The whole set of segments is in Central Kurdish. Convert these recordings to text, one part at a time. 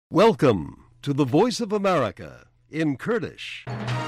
Welcome to the Voice of America in Kurdish.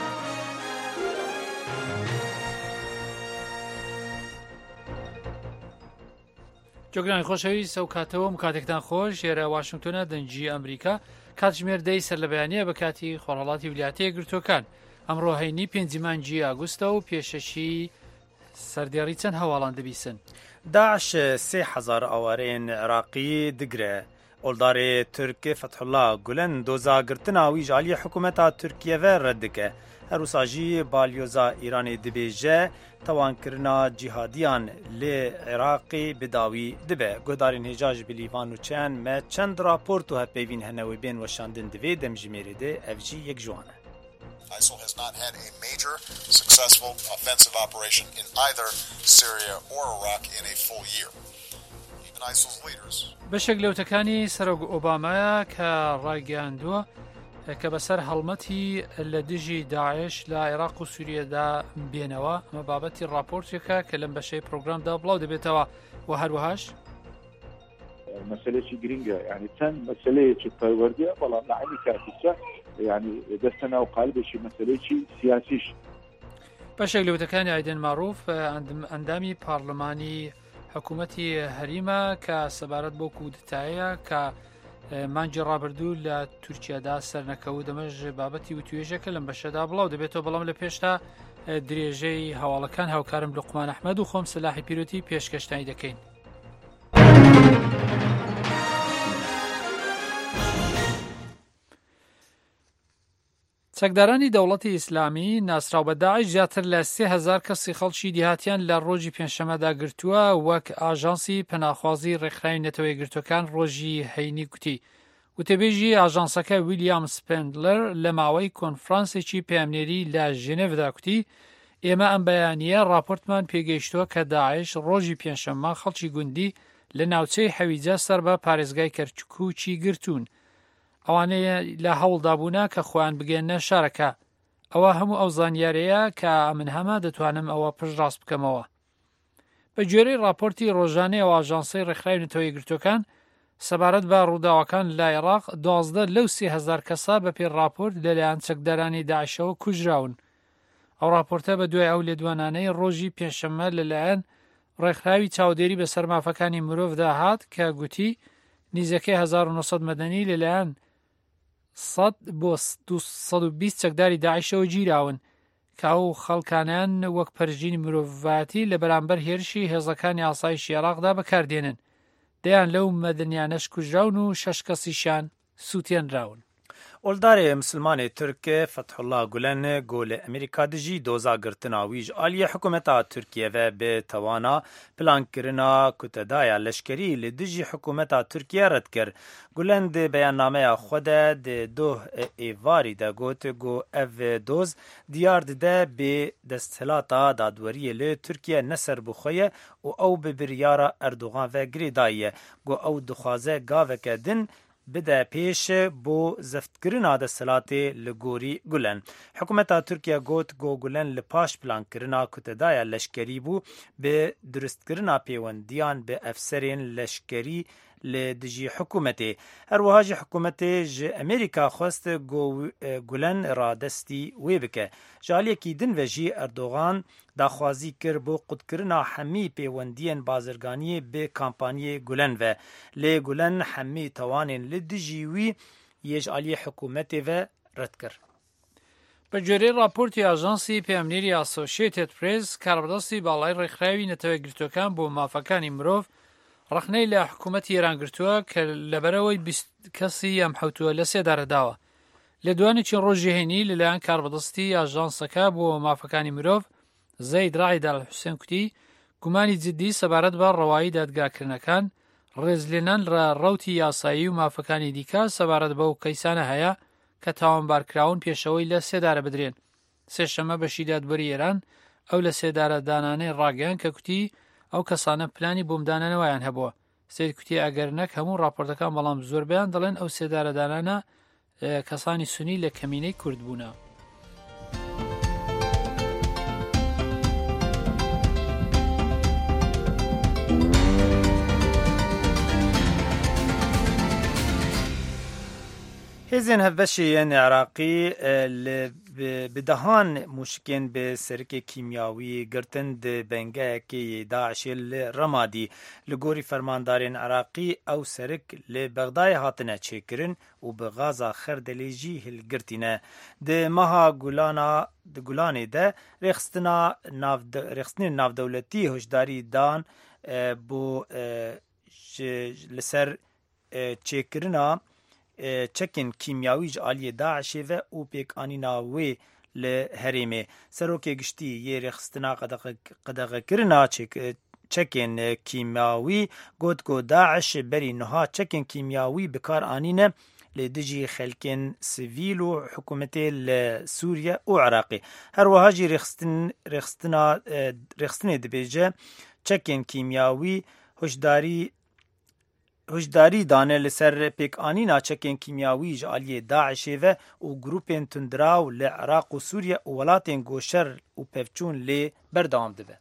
جۆگرانی خۆشەویست ئەو کاتەوە کاتێکتان خۆش ێرە واشنگتۆنە دەنجی ئەمریکا کاتژمێردەی سەر لە بەیانیە بە کاتی خۆڕەڵاتی ویلایەتە یەکگرتووەکان ئەمڕۆ هەینی 5 مانگی ئاگوستە و پێشەشی سەردێڕی چەند هەواڵان دەبیسن. داعش 3000 ئاوارەیان عێراقی دگرە. ئۆلدارێ تورک فتحوڵا گولەن دۆزاگرتنا وی ژالیە حکوومەتا تورکیەڤە ڕەت دکە. هەروساژی بالیۆزا ئیرانی دەبێژە تەوانکردنا جیهادیان لێ عێراقی بداوی دەبێ. گۆدارین هێژاژ بلیڤان و چەند مە چەند راپۆرت و هەپێوین هەنەوەی بێن وەشاندن دەوێ دەمژمێرێدە ئەڤژی یەک جوانە. ISIL has not had a major successful offensive operation in either Syria or Iraq in a full year. Even ISIL's leaders. بەشێک لەوتەکانی سەرۆک ئۆبامایە کە ڕایگەیاندووە کە بەسەر هەڵمەتی لە دژی داعش لە عێراق و سووریەدا بێنەوە ئەمە بابەتی راپۆرتێکە کە لەم بەشەی پرۆگرامدا بڵاو دەبێتەوە و هەروەهاش مەسەلەیەکی گرنگە یعنی چەند مەسەلەیەکی پەروەردیە بەڵام لە عینی کاتیشە یعنی دەستە ناو قالبێکی مەسەلەیەکی سیاسیش. بەشێک لەوتەکانی ئایدن ماڕوف ئەندامی پارلەمانی حکوومەتی هەریمە کە سەبارەت بۆ کودتایە کە مانگی ڕابردوو لە تورکیادا سەرنەکەوت دەمەژ بابەتی و توێژەکە لەم بەشەدا بڵاو دەبێتەوە بەڵام لە پێشتا درێژەی هەواڵەکان هاوکارم لوقمان ئەحمەد و خۆم سلاحی پیرۆتی پێشکەشتانی دەکەین. چەکدارانی دەوڵەتی ئیسلامی ناسراو بە داعش زیاتر لە 3000 کەسی خەڵکی دیهاتیان لە ڕۆژی پێنجشەمەدا گرتووە وەک ئاژانسی پەناخوازی ڕێکخراوی نەتەوەی گرتوەکان ڕۆژی هەینی گوتی. وتەبێژی ئاژانسەکە ویلیام سپێندلەر لە ماوەی کۆنفرانسێکی پەیامنێری لە ژنێڤدا کوتی ئێمە ئەم بەیانیە راپۆرتمان پێگەیشتووە کە داعش ڕۆژی پێنجشەممە خەڵکی گوندی لە ناوچەی حەویجە سەر بە پارێزگای کەرکووکی گرتوون. ئەوانەیە لە هەوڵدابوونا کە خۆیان بگەێنە شارەکە. ئەوە هەموو ئەو زانیارەیە کە من هەمە دەتوانم ئەوە پشت ڕاست بکەمەوە. بە گوێرەی راپۆرتی ڕۆژانەی ئەو ئاژانسەی ڕێکخراوی نەتەوەی گرتوەکان سەبارەت بە ڕووداوەکان لە عێراق 12 لەو 3000 کەسا بە پێی راپۆرت لەلایەن چەکدارانی داعشەوە کوژراون. ئەو راپۆرتە بە دوای ئەو لێدوانانەی ڕۆژی پێنجشەممە لەلایەن ڕێکخراوی چاودێری بەسەر مافەکانی مرۆڤدا هات کە گوتی نیزەکەی 1900 مەدەنی لەلایەن 100 بۆ 220 چەکداری داعشەوە گیراون کە ئەو خەڵکانیان وەک پەرژینی مرۆڤایەتی لە بەرامبەر هێرشی هێزەکانی ئاسایشی عێراقدا بەکاردێنن. دەیان لەو مەدەنیانەش کوژراون و 6 کەسیشان سووتێنراون. ئۆلدارێ مسلمانێ تورک فتحوڵا گولەن گۆلە ئەمریکا دژی دۆزاگرتنا ویژ ئالیە حکوومەتا تورکیەڤە بێتەوانا پلانکردنا کوتەدایە لەشکری لە دژی حکوومەتا تورکیە ڕەت کرد. گولەن دێ بەیاننامەیە خودە دێ دۆ ئێڤاری دەگوت گۆ ئەڤ دۆز دیار ددە بێ دەستهلاتا دادوەریە لێ تورکیە نەسەر بخۆیە و ئەو بە بریارە ئەردوغانڤە گرێدایە گۆ ئەو دخوازە گاوەکە دن بدە پێش بۆ زەفتکردنا دەسەڵاتێ لە گۆری گولەن. حکوومەتا تورکیا گوت گۆ گولەن لە پاش پلانکردنا کوتەدایە لەشکری بوو بێ دروستکردنا پەیوەندیان بە ئەفسەرێن لەشکری لە دژی حکوومەتێ. هەروەهاژی حکوومەتێ ژ ئەمریکا خواست گولەن ڕادەستی وێ بکە. ژالێکی دنڤەژی ئەردۆغان داخوازی کرد بۆ قوتکردنا هەمی پەیوەندیان بازرگانیە بێ کامپانیە گولەنڤە. لێ گولەن هەمی تەوانێن لە دژی وی یێژالیە حکوومەتێڤە ڕەت کرد. بە گوێرەی راپۆرتی ئاژانسی پەیامنێری ئاسۆشیێتد پرێس کاربەدەستی باڵای ڕێکخراوی نەتەوەی گرتوەکان بۆ مافەکانی مرۆڤ ڕخنەی لە حکوومەتی ئێران گرتووە کە لەبەرەوەی 20 کەسی ئەم حوتووە لە سێدارەداوە. لە دوانێکی ڕۆژی هەینی لەلایەن کاربەدەستی ئاژانسەکە بۆ مافەکانی مرۆڤ زەید ڕاعید ئەلحوسێن کوتی گومانی جددی سەبارەت بە ڕەوایی دادگاکردنەکان ڕێزلێنان لە ڕەوتی یاسایی و مافەکانی دیکە سەبارەت بەو کەیسانە هەیە کە تاوانبارکراون پێشەوەی لە سێدارە بدرێن. سێشەمە بەشی دادوەری ئێران ئەو لە سێدارە دانانەی ڕاگەیان کە کوتی ئەو کەسانە پلانی بۆمدانەوەیان هەبووە. سید کوتی ئەگەر نەک هەموو راپۆرتەکان بەڵام زۆربیان دەڵێن ئەو سێدارە دانانە کەسانی سونی لە کەمینەی کورد بوونە. هزین هفشین عراقی بدهان مشکن به سرک کیمیاوی گرتن ده بنگه که داعش رمادی لگوری فرماندارین عراقی او سرک لبغدای هاتنه چکرن و به غازا خردلیجی هلگرتینه ده مها گولانه ده رخصتن نافدولتی هشداری دان بو لسر چکرنا چکن کیمیاوی جالی داعش و او پیک آنینا وی لهریمه سروک گشتی یه رخصتنا قدغ کرنا چکن کیمیاوی گو داعش بری نها چکن کیمیاوی بکار آنینه لدجی خلکن سیویل و حکومت سوریه و عراقی هر وهاجی رخصتن دبیجه چکن کیمیاوی هشداری دانه لسر پیک آنینا چکن کیمیاوی جالی داعش و گروپین تندراو لعراق و سوریه و ولاتین گوشر و پفچون لی بردام دبه.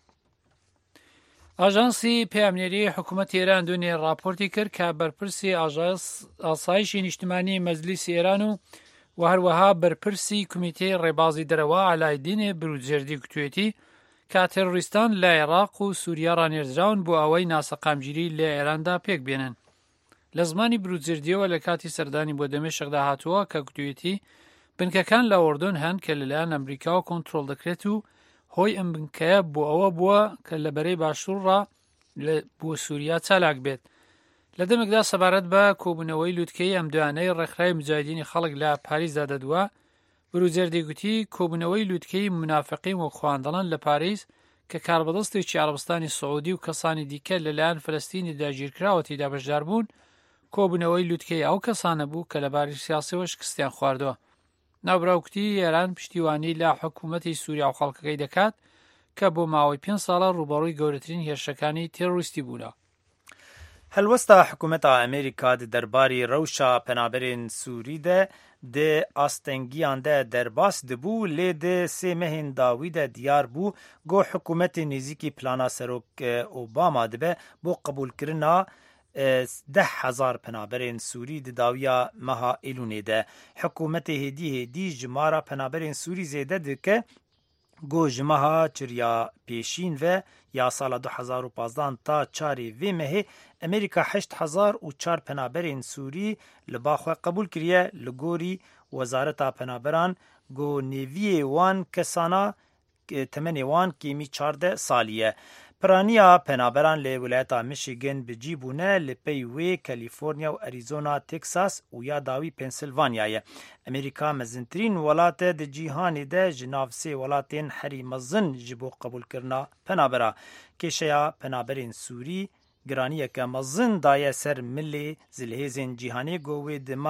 ئاژانسی پەیامنێری حکوومەتی ئێران دوێنێ راپۆرتی کرد کە بەرپرسی ئاسایشی نیشتیمانی مەجلیسی ئێران و هەروەها بەرپرسی کمیتەی ڕێبازی دەرەوە عەلایدینێ بروجێردی گوتوێتی کە تێرۆریستان لە عێراق و سووریا ڕانێرزراون بۆ ئەوەی ناسەقامگیری لە ئێراندا پێک بێنن. لە زمانی بروجێردیەوە لە کاتی سەردانی بۆ دەمێشقدا هاتووە کە گوتوێتی بنکەکان لە ئوردون هەن کە لەلایەن ئەمریکاوە کۆنتڕۆڵ دەکرێت و هۆی ئەم بنکەیە بۆ ئەوە بووە کە لە بەرەی باشوورڕا بۆ سووریا چالاک بێت. لە دەمێکدا سەبارەت بە کۆبوونەوەی لووتکەی ئەم دوانەی ڕێکخراوی مجاهیدینی خەڵک لە پاریسدا دەدووە بروجێردی گوتی کۆبوونەوەی لووتکەی منافقین وەک خواندەڵن لە پاریس کە کاربەدەستێکی عەرەبستانی سعودی و کەسانی دیکە لەلایەن فەلەستینی داگیرکراوە تێدا بەشدار بوون کۆبوونەوەی لووتکەی ئەو کەسانە بوو کە لەباری سیاسیەوە شکستیان خواردووە. ناوبراوکتی ئێران پشتیوانی لە حکوومەتی سووریا و خەڵکەکەی دەکات کە بۆ ماوەی 5 ساڵە ڕوبەڕووی گەورەترین هێرشەکانی تێڕۆریستی بوونە. هەلوەستا حکوومەتا ئەمریکا دەرباری ڕەوشە پەنابەرین سووری de astengiyan de derbas dibû lê de sê mehên dawî de diyar bû got hikûmetê nêzîkî plana Serok Obama dibe bo qebûlkirina 10,000 penaberên Sûrî di dawiya meha Îlûnê de. Hikûmetê hêdî ji mara penaberên Sûrî zêde dike got ji meha çirya pêşîn ve ya sala 2015 ta çarê vê mehê Amerîka 8,004 penaberên Sûrî li ba xwe qebûl kiriye li gorî Wezareta Penaberan got nêviyê wan kesana temenê wan kêmî 14 salî ye. Piraniya penaberan li wilayeta Michigan bicî bûne li pey wê Kaliforniya û Arizona, Texas û ya dawî Pensilvanyayê. Amerîka mezintirîn welatê di cîhanê de ji nav sê welatên herî mezin ji bo qebûlkirina penabera. Kêşeya penaberên Sûrî giraniyeke mezin daye ser millê zilhêzên cîhanê got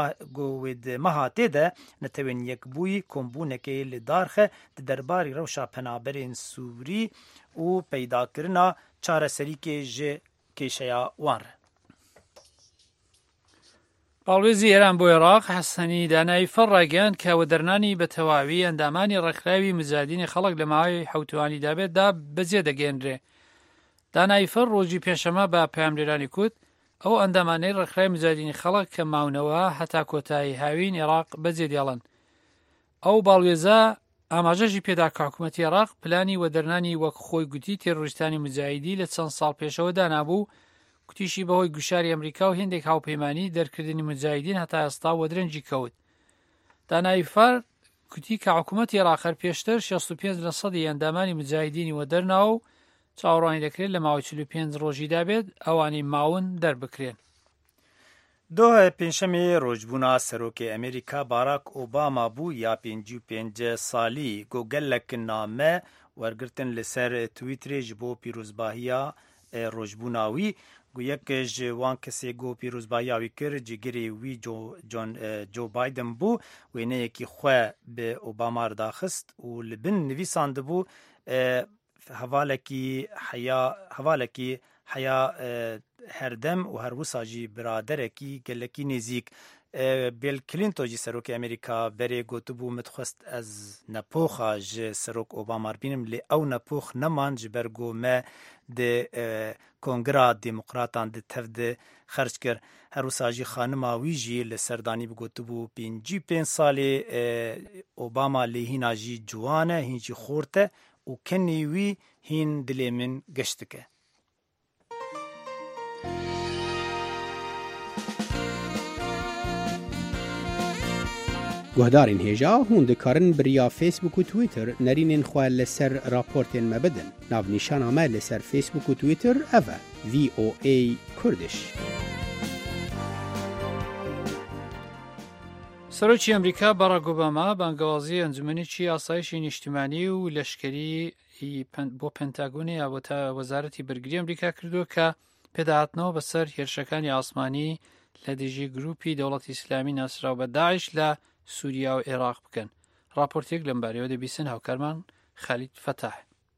wê di meha tê de netewên yekbûyî kombûnekê li darxe di derbarî rewşa penaberên Sûrî û peydakirina çareserîkê ji kêşeya wan re. باڵێزی ئێران بۆ عێراق حەسەنی دانایی فەڕ ڕاگەیاند کە وەدەرنانی بە تەواوی ئەندامانی ڕێکخراوی مجاهیدینی خەڵک لە ماوەی حوتوانی دابێتدا بەجێ دەگەێنرێ. دانایی فەڕ ڕۆژی پێنجشەمە بە پەیامدەرانی کوت ئەو ئەندامانەی ڕێکخراوی مجاهیدینی خەڵک کە ماونەوە هەتا کۆتایی هاوین عێراق بەجێ دێڵن. ئەو باڵێزە ئاماژەژی پێدا کە حکوومەتی عێراق پلانی وەدەرنانی وەک خۆی گوتی تێڕۆریستانی مجاهیدی لە چەند ساڵ پێشەوە دانابوو کوتیشی بەهۆی گوشاری ئەمریکا و هێندێک هاوپەیمانی دەرکردنی مجاهیدین هەتا ئێستا وەدرەنجی کەوت. دانایی فەر کوتی کە حکوومەتی عێراق پێشتر 65% ئەندامانی مجاهیدینی وەدەرناوە و چاوەڕوانی دەکرێت لە ماوەی 45 ڕۆژیدا بێت ئەوانی ماون دەربکرێن. دوه پێنجشەمێ ڕۆژبوونا سەرۆکێ ئەمریکا باراک ئۆباما بوو یا 55 ساڵی گۆگەلێک نامە وەرگرتن لەسەر تویترێ ji بۆ پیرۆزباهیە ڕۆژبووناوی گویەک ji wan kesê got pîrozbahiya wî kir cîgirê wî Joe Biden bû wêneyekî xwe bi Obama daxist û li bin nivîsan dibû hevalekî heya herdem û her wisa jî biraderekî gelekî nêzik. Bill Clinton jî serokê Amerîka berê gotibû min dixwest ez nepoxa ji Serok Obama bînim lê ew nepox neman ji ber got me di Kongera Demokratan di tev de خرج کر هر ساجی خانم ویجی لسردانی بگوتبو 5 سالی اوباما لهینا جی جوانه هینجی خورته و کنی وی هین دلی من گشتکه. گهدارین هیجا هون دکارن بریا فیسبوک و تویتر نرینین خواه لسر راپورتین مبدن. ناو نیشان آمه لسر فیسبوک و تویتر اوه VOA کردش. سەرۆکی ئەمریکا باراک ئۆباما بانگەوازی ئەنجومەنێکی ئاسایشی نیشتیمانی و لەشکری بۆ پێنتاگۆنی یاوەتە وەزارەتی بەرگری ئەمریکا کردووە کە پێداهاتنەوە بەسەر هێرشەکانی ئاسمانی لە دژی گروپی دەوڵەتی ئیسلامی ناسراو بە داعش لە سووریا و عێراق بکەن. راپۆرتێک لەم بارەوە دەبیستن هاوکارمان خالید فتاح.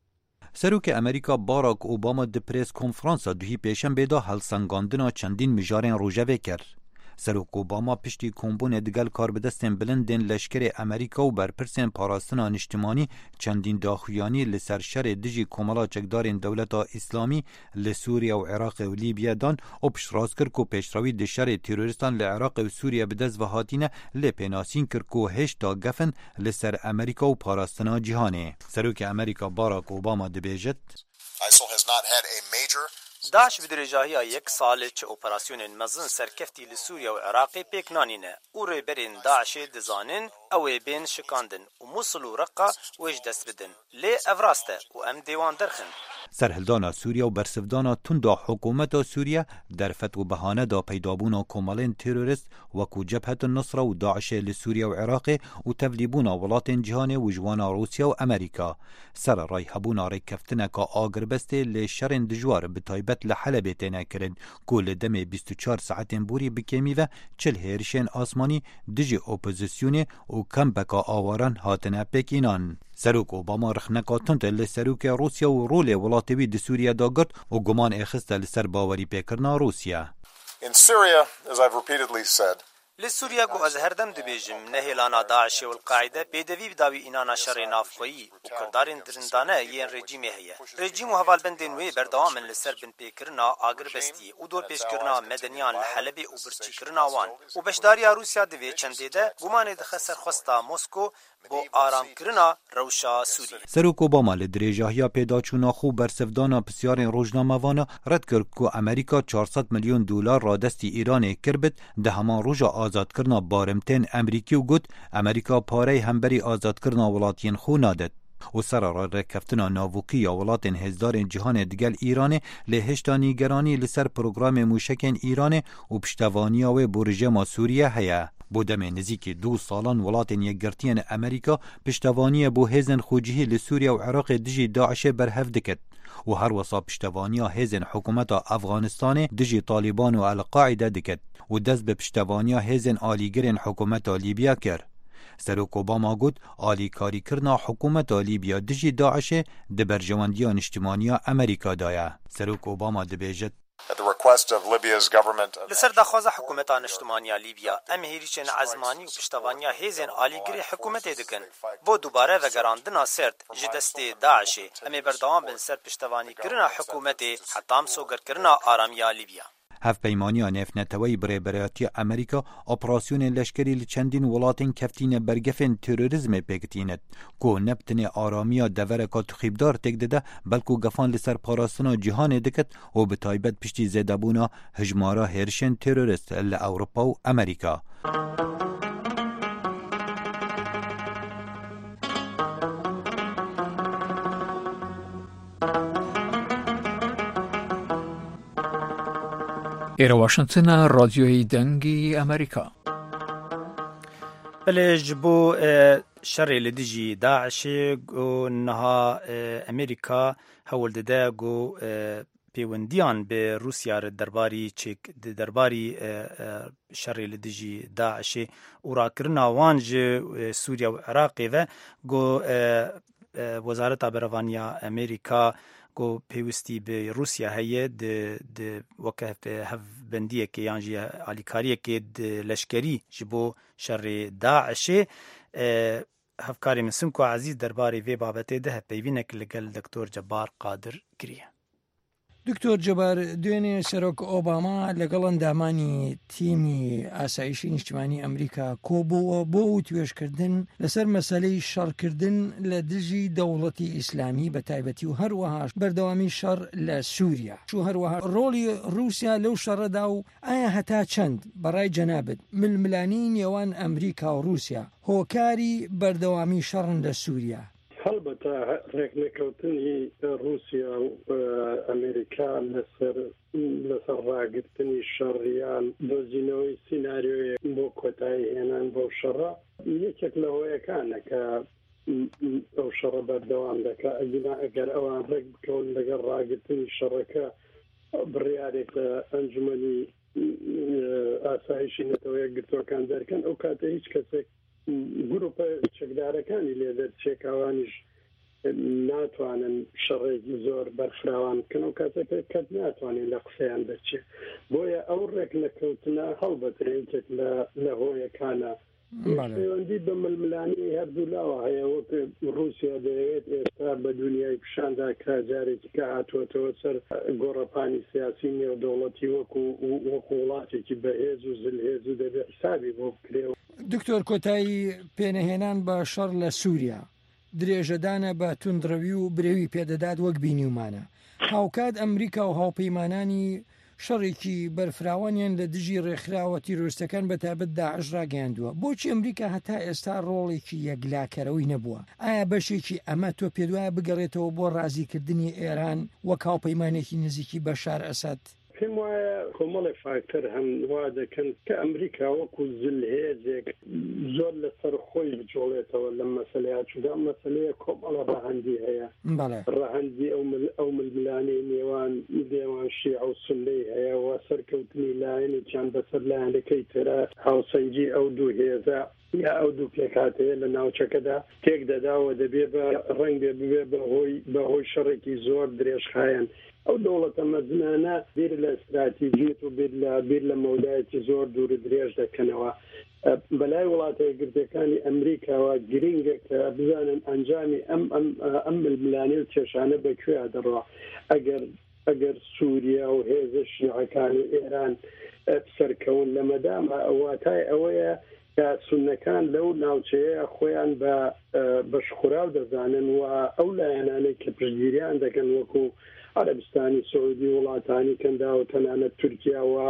سەرۆکی ئەمریکا باراک ئۆباما di پرێس کۆنفرانسا دوهی پێشەمبێدا هەڵسەنگاندنا چەندین میژارên rojevê kir. سەرۆک ئۆباما پشتی کۆمبوونê digel karbidestên bilindên leşkerê Amerîka û berpirsên parastina niştimanî çendîn daxuyanî li ser şerê dijî komela çekdarên dewleta İslamî li Sûriya û Iraqê û Lîbyê dan û piştrast kir ku pêşrawî di şerê teröristan li Iraqê û Sûriya bi dest ve hatîne lê pênasîn kir ku hêşta gefin li ser Amerîka û parastina cîhanê. Serokê Amerîka Barack Obama dibêjit ISIL has not had a major داعش bi dirêjahiya yek salê çi operasyonên mezin serkeftî li Sûriya û Iraqê pêk nanîne û rêberên Daişê dizanin ew ê bên şikandin û Musul û Reqa wê ji dest bidin. Lê ev rast e û em dê wan derxin. Serhildana Sûriya û bersivdana tunda hikûmeta Sûriya derfet û behane da peydabûna komelên terorist wekû Cebhetun Nusra û Daişê li Sûriya û Iraqê û tevlîbûna welatên cîhanê û ji wana Rûsya û Amerîka. Sererayî hebûna rêkeftineka agirbestê lê şerên dijwar bi taybet li Helebê têne kirin ku li demê 24 saetên borî bi kêmî ve çil hêrişên asmanî dijî opozisyonê û kembeka awaran hatine pêkînan. Serok Obama rixneka tund li serokê Rûsya û rolê welatê wî di Sûriya da girt û guman ê xiste li ser bawerî pêkirina Rûsya. in Syria, as I've repeatedly said, Li Sûriya ku ez herdem dibêjim nehêlana Daişê û Qeide pêdivî bi dawî înana şerê navxweyî û kirdarên dirindane yên rejîmê heye. Rejîm û hevalbendên wê berdewam in li ser binpêkirina agirbestî û dorpêşkirina medeniyan li Helebê û birçîkirina wan. û beşdariya Rûsya di vê çendê de gumanê dixe serxwesta Mosko bo aramkirina rewşa Sûriyê. Serok Obama li dirêjahiya pêdaçûna xwe bersivdana pisyarên rojnamevana red kir ku Amerîka $400 milyon radestî Îranê kir bit di heman roja azadkirina barimtên Emerîkî û got Amerîka pareyê hemberî azadkirina welatiyên xwe nadet. û serara rêkeftina navokî ya welatên hêzdarên cîhanê digel Îranê lê hêşta nîgeranî li ser programê mûşekên Îranê û piştevaniya wê bo rejima Sûriye heye. Bo demê nizîkî 2 salan welatên yekgirtiyên Amerîka piştevaniye bo hêzên xwecihî li Sûriya û Iraqê dijî Daişê berhev dikit. û her wisa piştevaniya hêzên hikûmeta Efganistanê dijî Taliban û El-Qaîde dikit û dest bi piştevaniya hêzên alîgirên hikûmeta Lîbya kir. Serok Obama got alîkarîkirina hikûmeta Lîbya dijî Daişê di berjewendiya niştimaniya Amerîka da ye. Serok Obama dibêjit at the request of Libya's government. Li ser daxwaza hikûmeta niştimaniya Lîbya em hêrîçên ezmanî û piştevaniya hêzên alîgirê hikûmetê dikin. Bo dubare vegerandina sert ji destê Daişê em ê berdewam bin ser piştevanîkirina hikûmetê heta sogerkirina aramiya Lîbya. Hevpeymaniya nêfneteweyî birêberatiya Amerîka operasyonên leşkerî li çendîn welatên keftîne bergefên terorîzmê pêkitînet ku ne bi tenê aramiya devereka tixîbdar têk dide belku gefan li ser parastina cîhanê dikit û bi taybet piştî zêdebûna hejmara hêrişên terorîst li Ewropa û Amerîka. ئێرە واشنگتنە ڕادیۆی دەنگی ئەمریکا. بله ji bo şerê li dijî Daişê got niha Amerîka hewl dide got pêwendiyan bi Rûsya li derbarî şerê li dijî Daişê û rakirina wan ji Sûriya û Iraqê ve got Wezareta Berevaniya Amerîka got pêwîstî bi Rûsya heye di weke hevbendiyekê yan jî alîkariyekê di leşkerî ji bo şerê Daişê. Hevkarê min Simko Ezîz derbarê vê babetê de hevpeyvînek li gel Dr. Cebar Qadir kiriye. دکتۆر جەبار دوێنێ سەرۆک ئۆباما لەگەڵ ئەندامانی تیمی ئاسایشی نیشتیمانی ئەمریکا کۆبووە بۆ توێژکردن لەسەر مەسەلەی شەڕکردن لە دژی دەوڵەتی ئیسلامی بە تایبەتی و هەروەها بەردەوامی شەڕ لە سووریا و هەروەها ڕۆڵی رووسیا لەو شەڕەدا و ئایا هەتا چەند بەڕای جەنابەت ململانی نێوان ئەمریکا و رووسیا هۆکاری بەردەوامی شەڕن لە سووریا؟ هەڵبەتە ڕێکنەکەوتنی رووسیا و ئەمریکا لەسەر ڕاگرتنی شەڕیان دۆزینەوەی سیناریۆیە بۆ کۆتایی هێنان بۆ شەڕە یەکێک لە هۆیەکانە کە ئەو شەڕە بەردەوام دەکات ئەگەر ئەوان ڕێک بکەون لەگەڵ ڕاگرتنی شەڕەکە بڕیارێک لە ئەنجومەنی ئاسایشی نەتەوە یەکگرتووەکان دەرکەن ئەو کاتە هیچ کەسێک گروپە چەکدارەکانی لێ دەرچێکاوانیش ناتوانن شەڕێکی زۆر بەرفراوان بکەن و کاتێک کەس ناتوانێت لە قسەیان دەرچێت بۆیە ئەو ڕێکنەکەوتنە هەڵبەتە یەکێک لە هۆیەکانە پەیوەندی بە ململانی هەردوو لاوە هەیە وەک رووسیا دەیەوێت ئێستا بە دنیای پیشاندا کە جارێکی کە هاتووەتەوە سەر گۆڕەپانی سیاسی نێودەوڵەتی وەکو وڵاتێکی بەهێز و زلهێز و دەبێت حسابی بۆ بکرێەوە. دکتۆر کۆتایی پێنەهێنان بە شەڕ لە سووریا درێژەدانە بە توندڕەوی و برێوی پێدەدات وەک بینیومانە هاوکات ئەمریکا و هاوپەیمانانی شەڕێکی بەرفراوانیان لە دژی ڕێکخراوە تیرۆریستەکان بە تایبەت داعش ڕاگەیاندووە بۆچی ئەمریکا هەتا ئێستا ڕۆڵێکی یەکلاکەرەوەی نەبووە؟ ئایا بەشێکی ئەمە تۆ پێ وایە بگەڕێتەوە بۆ ڕازیکردنی ئێران وەک هاوپەیمانێکی نزیکی بەشار ئەسەد؟ پێم وایە کۆمەڵی فاکتەر هەم وا دەکەن کە ئەمریکا وەکو زلهێزێک زۆر لەسەر خۆی بجۆڵێتەوە لەم مەسەلەیە چونکە مەسەلەیە کۆمەڵە ڕەهەندی هەیە ڕەهەندی ئەو ململانەی نێوان شیعە و سوننی هەیە و سەرکەوتنی لایەنێکیان بەسەر لایەنەکەی ترە هاوسەنگی ئەو دوو هێزە یا ئەو دوو پێکاتەیە لە ناوچەکەدا تێک دەداوە دەبێ بە ڕنگ بێ بەهۆی شەڕێکی زۆر درێژخایەن ئەو دەوڵەتە مەزنانە بیر لە استراتیژیت و بیر لە مەودایەکی زۆر دوور درێژ دەکەنەوە بەلای وڵاتە یەکگرتوەکانی ئەمریکاوە گرنگە کە بزانن ئەنجامی ئەم ململانێ و کێشانە بەکوێ دەڕوا ئەگەر سووریا و هێزە شیعەکانی ئێران سەرکەون لە مەدامە واتای ئەوەیە کە سوننەکان لەو ناوچەیە خۆیان بەشخوراو دەزانن و ئەو لایەنانەی کە پشتگیریان دەکەن وەکو عەرەبستانی سعودی وڵاتانی کەندا و تەنانەت تورکیا و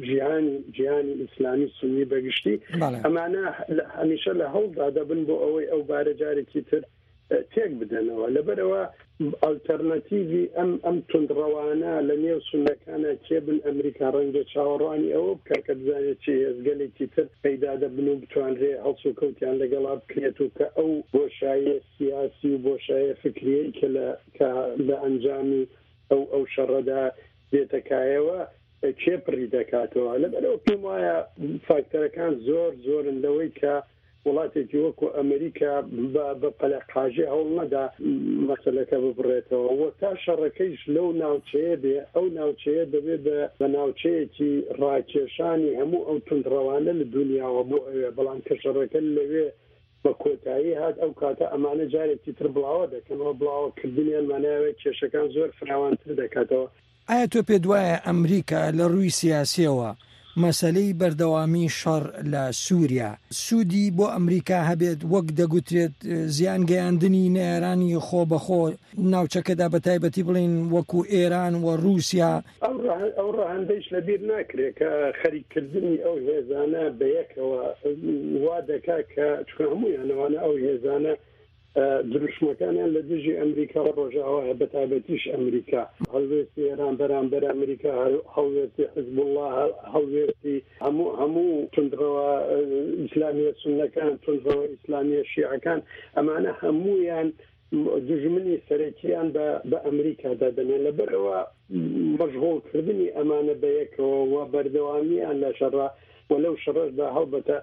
جیهانی ئیسلامی سنی بەگشتی ئەمانە هەمیشە لە هەوڵدا دەبن بۆ ئەوەی ئەو بارە جارێکی تر تێک بدەنەوە لەبەرەوە ئالتەرنەتیڤی ئەم توندڕەوانە لە نێو سوننەکانە کێبن ئەمریکا ڕەنگە چاوەڕوانی ئەوە بکە کە بزانێت چی هێزگەلێکی تر پەیدا دەبن و بتوانرێ هەڵس و کەوتیان لەگەڵا بکرێت و کە ئەو بۆشایە سیاسی و بۆشایە فکریەی کە لە ئەنجامی ئەو شەڕەدا دێتەکایەوە کێ پڕی دەکاتەوە لەبەرەوە پێم وایە فاکتەرەکان زۆرن لەوەی کە وڵاتێکی وەکو ئەمریکا بە پەلەقاژێ هەوڵ نەدا مەسەلەکە ببڕێتەوە وە تا شەڕەکەیش لەو ناوچەیە بێ ئەو ناوچەیە دەبێت بە ناوچەیەکی ڕاکێشانی هەموو ئەو توندڕەوانە لە دنیاوە بۆ ئەوێ بەڵام کە شەڕەکە لەوێ بە کۆتایی هات ئەو کاتە ئەمانە جارێکی تر بڵاوە دەکەنەوە بڵاوکردنیان ماناوێت کێشەکان زۆر فراوانتر دەکاتەوە. ئایا تۆ پێ وایە ئەمریکا لە ڕووی سیاسیەوە مەسەلەی بەردەوامی شەڕ لە سووریا سوودی بۆ ئەمریکا هەبێت وەک دەگوترێت زیان گەیاندنی نێرانی خۆ بەخۆ ناوچەکەدا بە تایبەتی بڵین وەکو ئێران و رووسیا ئەو ڕەهەندەیش لەبیر ناکرێت کە خەریککردنی ئەو هێزانە بەیەکەوە وا دەکات کە چکە هەموویانەوانە ئەو هێزانە دروشمەکانیان لە دژی ئەمریکا و ڕۆژاوایە بە تایبەتیش ئەمریکا هەڵوێستی ئێران بەرامبەر ئەمریکا هەڵوێستی حزب الله هەڵوێستی هەموو توندڕەوە ئیسلامیە سوننەکان توندڕەوە ئیسلامیە شیعەکان ئەمانە هەموویان دژمنی سەرەکییان بە ئەمریکا دادەنێن لەبەرەوە مەشغوڵکردنی ئەمانە بەیەکەوە و بەردەوامیان لە شەڕە و لەو شەڕەشدا هەڵبەتە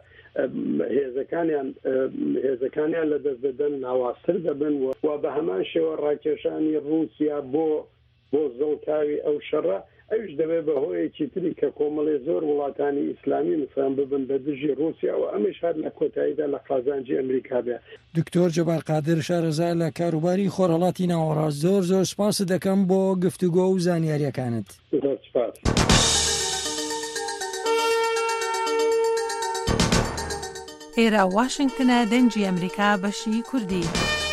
هێزەکانیان لە دەست دەدەن ناواستر دەبن و بە هەمان شێوە ڕاکێشانی رووسیا بۆ زڵکاوی ئەو شەڕە ئەوش دەبێت بە هۆیەکی تری کە کۆمەڵێ زۆر وڵاتانی ئیسلامی مثلەن ببن بە دژی رووسیا و ئەمەش هەر لە کۆتاییدا لە قازانجی ئەمریکا بێ. دکتۆر جەبار قادر شارەزا لە کاروباری خۆرهەڵاتی ناوەڕاست زۆر سپاس دەکەم بۆ گفتوگۆ و زانیاریەکانت. زۆر سپاس. ئێرە واشنگتنە دەنگی ئەمریکا بەشی کوردی.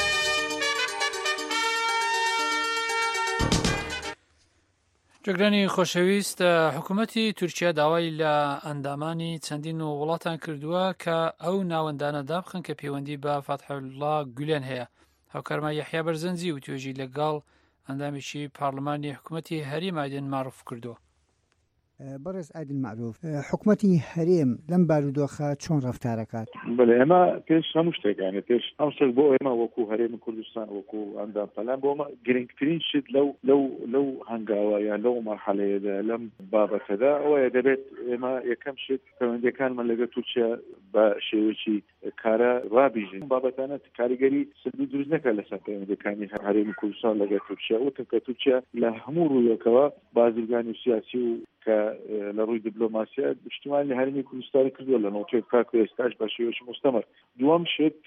جگرانی خۆشەویست، حکوومەتی تورکیا داوای لە ئەندامانی چەندین و وڵاتان کردووە کە ئەو ناوەندانە دابخن کە پەیوەندی بە فتحوڵا گولێن هەیە. هاوکارمان یەحیا بەرزەنجی و توێژی لەگەڵ ئەندامێکی پارلمانی حکوومەتی هەرێم ئایدن معروف کردووە. بەڕێز ئایدن معروف، حکوومەتی هەرێم لەم بارودۆخە چۆن ڕەفتارەکات؟ بەڵێ ئێمە پێش هەموو شتێکانێت پێش ئەم شتێک بۆ ئێمە وەکو هەرێمی کوردستان وەکو ئەندام پەلان بۆ ئەمە گرنگترین شت لەو هەنگاوە یان لەو مەرحەلەیەدا لەم بابەتەدا ئەوەیە دەبێت ئێمە یەکەم شت پەیوەندیەکانمان لەگەڵ تورکیا بە شێوەیەکی کارە ڕابیژین. بابەتانە کاریگەری سلبی دروست نەکات لەسەر پەیوەندیەکانی هەرێمی کوردستان لەگەڵ تورکیا، وتم کە تورکیا لە هەموو ڕوویەکەوە بازرگانی سیاسی و کە لە ڕووی دیپلۆماسیە پشتیوانی هەرێمی کوردستانی کردووە لە نەوەی کاک و ئێستاش بە شێوەیەکی مستەمر. دووەم شت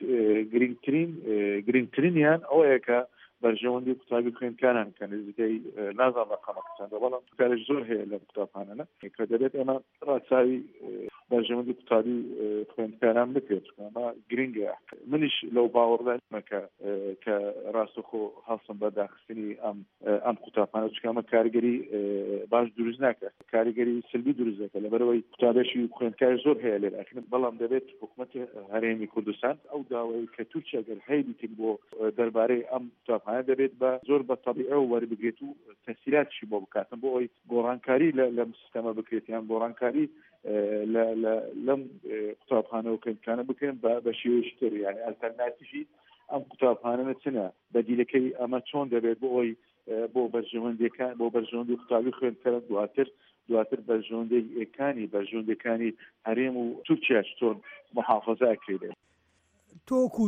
گرنگترینیان ئەوەیە کە بەرژەوەندی قوتابی خوێندکاران کە نزیکەی نازانم ڕقەمەکە چەندە، بەڵام کارێک زۆر هەیە لە قوتابخانەنە کە دەبێت ئێمە ڕاچاوی بەرژەوەندی قوتابی خوێندکاران بکرێت. ئەمە گرنگە. منیش لەو باوەڕدانمە کە ڕاستەخۆ هەڵسم بە داخستنی ئەم قوتابخانە، چونکە ئەمە کاریگەری باش دروست ناکات، کاریگەری سلبی دروست دەکات، لەبەرەوەی قوتابێکی خوێندکار زۆر هەیە لێرە. بەڵام دەبێت حکوومەت هەرێمی کوردستان ئەو داوای کە تورکیا گەر هەیبیتن بۆ دەربارەی ئەم قوتابخانە دەبێت بە زۆر بە تەبیعە و وەربگرێت و تەسهیلاتشی بۆ بکاتن بۆ ئەوی گۆڕانکاری لەم سیستەمە بکرێت یان گۆڕانکاری لەم قوتابخانە و خوێندکانە بکەن بە شێوەیەکی تر، یعنی ئەلتەرناتیڤی ئەم قوتابخانە چنە، بەدیلەکەی ئەمە چۆن دەبێت بۆ ئەوی بۆ بەرژەوەندی قوتابی خوێندکارە دواتر بەرژەوەندەکانی هەرێم و تورکیا چۆن محافەزە ئەکرێت. تۆکو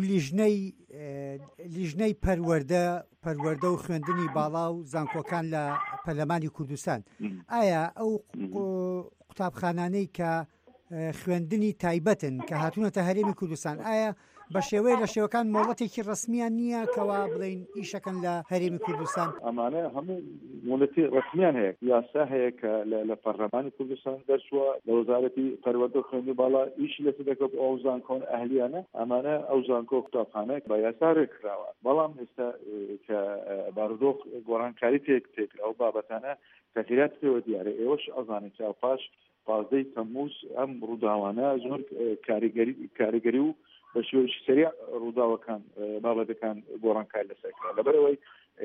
لیژنەی پەروەردە و خوێندنی باڵا و زانکۆکان لە پەرلەمانی کوردستان، ئایا ئەو قوتابخانانەی کە خوێندنی تایبەتن کە هاتوونەتە هەرێمی کوردستان، ئایا بە شێوەیە لە شێوەکان مۆڵەتێکی ڕسمیان نییە کەوا بڵین ئیشەکەن لە هەرێمی کوردستان؟ ئەمانە هەموو مۆڵەتی ڕسمیان هەیە، یاسا هەیە کە لە پەرلەمانی کوردستان دەرچووە، لە وەزارەتی پەروەردە و خوێندنی باڵا ئیشی لەسەر دەکات ئەو زانکۆن ئەهلیانە. ئەمانە ئەو زانکۆ قوتابخانە بە یاسا ڕێکراوە، بەڵام ئێستا کە بارودۆخ گۆڕانکاری تێکرا ئەو بابەتانە تەغییرات پێوە دیارە. ئێوەش ئەزانن کە پاش 15 تەمموز ئەم ڕووداوانە زۆر کاریگەری و بە شێوەیەکی سەریع ڕووداوەکان بابەتەکان گۆڕانکاری لەسەرکرا. لەبەرەوەی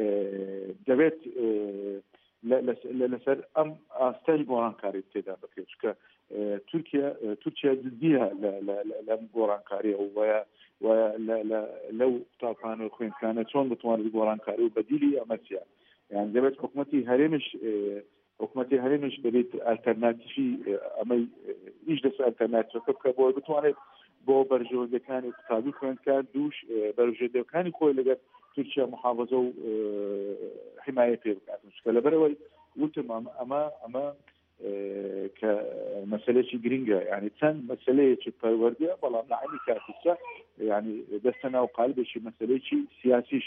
دەبێت لەسەر ئەم ئاستای گۆڕانکاری تێدا بکرێت، چونکە تورکیا جددیە لەم گۆڕانکاریە و وایە لەو قوتابخانە و خوێندکانە چۆن بتوانێت گۆڕانکاری و بەدیلی ئەمە چیە، یان دەبێت حکوومەتی هەرێمش دەبێت ئالتەرناتیڤی ئەمەی ئیش دەسەر ئالتەرناتیڤەکە بکە بۆ بتوانێت بۆ بەرژەوەندەکانی قوتابی خوێندکار دووش بەرژەوەندەکانی خۆی لەگەڵ تورکیا محافەزە و حیمایە پێ بکاتن. چونکە لەبەرەوەی وتم ئەمە کە مەسەلەیەکی گرنگە، یعنی چەند مەسەلەیەکی پەروەردیە، بەڵام لە عینی کاتیشدا یعنی دەستە ناو قالبێکی مەسەلەیەکی سیاسیش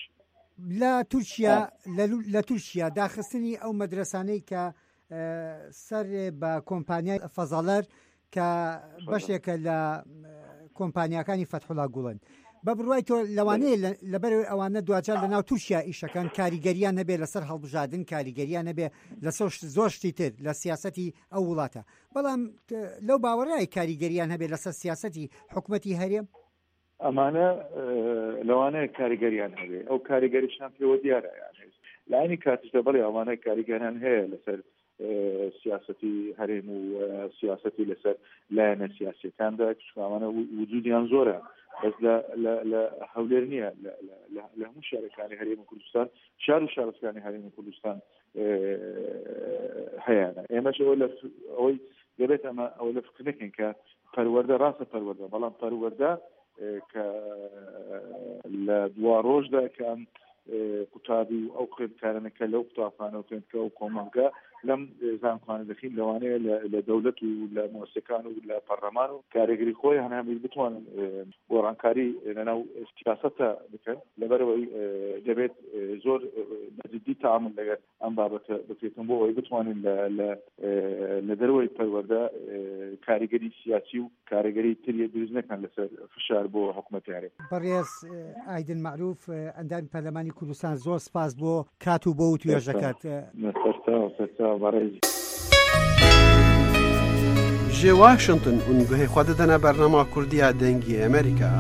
لە تورکیا داخستنی ئەو مەدرسانەی کە سەر بە کۆمپانیای فەزەڵەر کە بەشێکە لە کۆمپانیاکانی فتحوڵا گوڵن، بە بڕوای تۆ لەوانەیە لەبەر ئەوانە دوجار لە ناو تورکیا ئیشەکان کاریگەریان نەبێ لەسەر هەڵبژاردن، کاریگەریان نەبێ لەسەر زۆر شتی تر لە سیاسەتی ئەو وڵاتە، بەڵام لەو باوەڕای کاریگەریان هەبێ لەسەر سیاسەتی حکوومەتی هەرێم؟ ئەمانە لەوانەیە کاریگەریان هەبێ، ئەو کاریگەریشان پێوە دیارە، لە عینی کاتیشدا بەڵێ ئەوانە کاریگەریان هەیە لەسەر سیاسەتی هەرێم و سیاسەتی لەسەر لایەنە سیاسیەکاندا، ئەوانە وجودیان زۆرە، بەس لە هەولێر نییە لە هەموو شارەکانی هەرێمی کوردستان، شار و شارستانی هەرێمی کوردستان هەیەە. ئێمەش ئەوەی دەبێت ئەمە ئەو لە فکر نەکەین کە پەروەردە ڕاستە پەروەردە، بەڵام پەروەردە کە لە دوا ڕۆژدا کە ئەم قوتابی و ئەو خوێندکارانەکە لەو قوتابخانە و خوێندکە و کۆمەلگا لەم زانکۆانەکەین لەوانەیە لە دەوڵەت و لە مؤسسەکان و لە پەرلەمان و کارێگری خۆی هەنامی بتوانن گۆڕانکاری لەناو سیاسەتە بکەن لەبەرەوەی دەبێت زۆر بەجددی تەعامل لەگەڵ ئەم بابەتە بکرێتن بۆ ئەوەی بتوانن لە دەرەوەی پەروەردە کاریگەری سیاسی و کاریگەری تریە دروست نەکەن لەسەر فشار بۆ حکوومەتیارێ. بەڕێز ئایدن معروف ئەندامی پەرلەمانی کوردستان زۆر سپاس بۆ کات و بۆ و توێژەکەت. جێ واشنگتن اون گوهی خود دەنا بەرنامە کوردیە دەنگی ئەمریکا.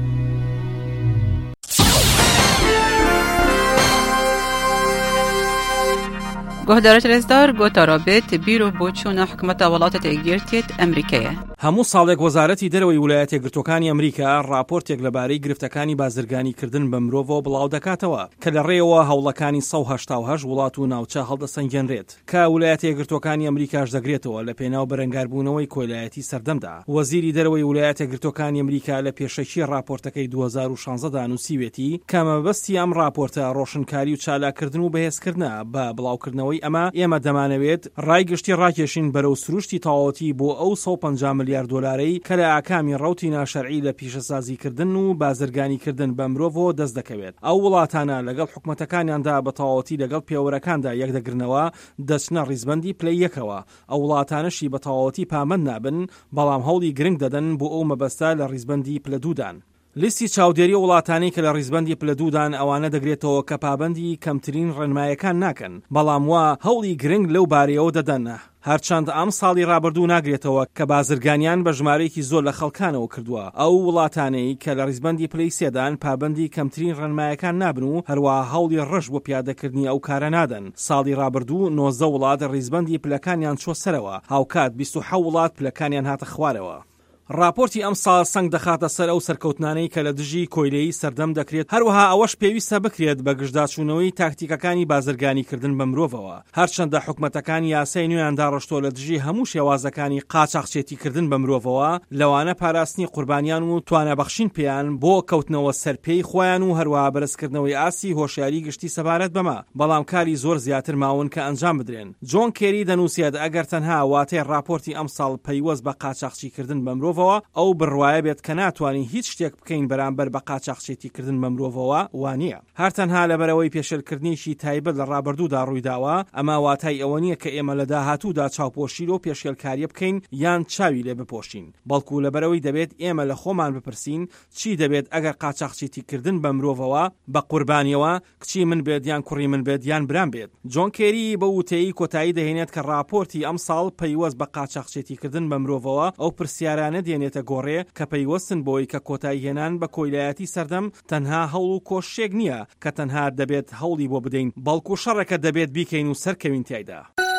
گۆهدارە رێزدار گۆتا رابێت بیرۆ بۆ چوونە حکومەتە وڵاتە تێگیرتێت ئەمریکایە. هەموو ساڵێک وەزارەتی دەرەوەی ویلایەتە یەکگرتووەکانی ئەمریکا راپۆرتێک لەبارەی گرفتەکانی بازرگانیکردن بە مرۆڤەوە بڵاو دەکاتەوە کە لە ڕێەوە هەوڵەکانی 188 وڵات و ناوچە هەڵدەسەنگێنرێت کە ویلایەتە یەکگرتووەکانی ئەمریکاش دەگرێتەوە لە پێناو بەرەنگاربوونەوەی کۆیلایەتی سەردەمدا. وەزیری دەرەوەی ویلایەتە یەکگرتووەکانی ئەمریکا لە پێشەکی راپۆرتەکەی 2016 نووسیوێتی کە مەبەستی ئەم راپۆرتە ڕۆشنکاری و چالاکردن و بەهێزکردنە بە بڵاوکردنەوەی ئەمە ئێمە دەمانەوێت ڕایگشتی ڕاکێشین بەرەو سروشتی تەواوەتی بۆ ئەو 150 ملیار دۆلارەی کە لە ئاکامی ڕەوتی ناشەرعی لە پیشەسازیکردن و بازرگانیکردن بە مرۆڤەوە دەست دەکەوێت. ئەو وڵاتانە لەگەڵ حکومەتەکانیاندا بە تەواوەتی لەگەڵ پێوەرەکاندا یەکدەگرنەوە دەچنە ڕیزبەندی پلەی یەکەوە. ئەو وڵاتانەشی بە تەواوەتی پامەند نابن بەڵام هەوڵی گرنگ دەدەن بۆ ئەو مەبەستە لە ڕیزبەندی پلە دوودان. لیستی چاودێری وڵاتانی کە لە ڕیزبەندی پلە دوودان ئەوانە دەگرێتەوە کە پابەندی کەمترین ڕێنمایەکان ناکەن بەڵام وا هەوڵی گرنگ لەو بارەیەوە دەدەن. هەرچەند ئەم ساڵی ڕابردوو ناگرێتەوە کە بازرگانیان بە ژمارەیەکی زۆر لە خەڵکانەوە کردووە. ئەو وڵاتانەی کە لە ڕیزبەندی پلەی سێدان پابەندی کەمترین ڕێنمایەکان نابن و هەروەها هەوڵی ڕەش بۆ پیادەکردنی ئەو کارە نادەن. ساڵی ڕابردوو 19 وڵات ڕیزبەندی پلەکانیان چۆ سەرەوە هاوکات 27 وڵات پلەکانیان هاتە خوارەوە. راپۆرتی ئەم ساڵ سەنگ دەخاتە سەر ئەو سەرکەوتنانەی کە لە دژی کۆیلەی سەردەم دەکرێت هەروەها ئەوەش پێویستە بکرێت بە گشتداچوونەوەی تاکتیکەکانی بازرگانیکردن بە مرۆڤەوە. هەرچەندە حکومەتەکانی یاسای نوێیان داڕشتۆ لە دژی هەموو شێوازەکانی قاچاقچێتیکردن بە مرۆڤەوە لەوانە پاراستنی قوربانیان و توانەبەخشین پێیان بۆ کەوتنەوە سەرپێی خۆیان و هەروەها بەرزکردنەوەی ئاسی هۆشیاری گشتی سەبارەت بەمە بەڵام کاری زۆر زیاتر ماون کە ئەنجام بدرێن. جۆن کێری دەنووسێت ئەگەر تەنها واتەی راپۆرتی ئەم ساڵ پەیوەست بە قاچاقچیکردن بە مرۆڤەوە ئەو بڕواایە بێت کە ناتوانین هیچ شتێک بکەین بەرامبەر بە قاچاقچێتیکردن بە مرۆڤەوە وانە. هەرتەنها لەبەرەوەی پێشێلکردنیشی تایبەت لە ڕابردوودا ڕوویداوە ئەما واتای ئەوە نییە کە ئێمە لە داهاتوودا چاوپۆشی و پێشێلکاریە بکەین یان چاوی لێ بپۆشین بەڵکو لەبەرەوەی دەبێت ئێمە لە خۆمان بپرسین چی دەبێت ئەگەر قاچاقچێتیکردن بە مرۆڤەوە بە قوربانیەوە کچی من بێت یان کوڕی من بێت یان برام بێت. جۆن کێری بە وتەیی کۆتایی دەهێنێت کە راپۆرتی ئەم ساڵ پەیوەست بە قاچاقچێتیکردن بە مرۆڤەوە ئەو پرسیارانە دێنێتە گۆڕێ کە پەیوەستن بۆی کە کۆتایی هێنان بە کۆیلایەتی سەردەم تەنها هەوڵ و کۆشێک نییە کە تەنها دەبێت هەوڵی بۆ بدەین بەڵکو شەڕەکە دەبێت بیکەین و سەرکەوین تایدا.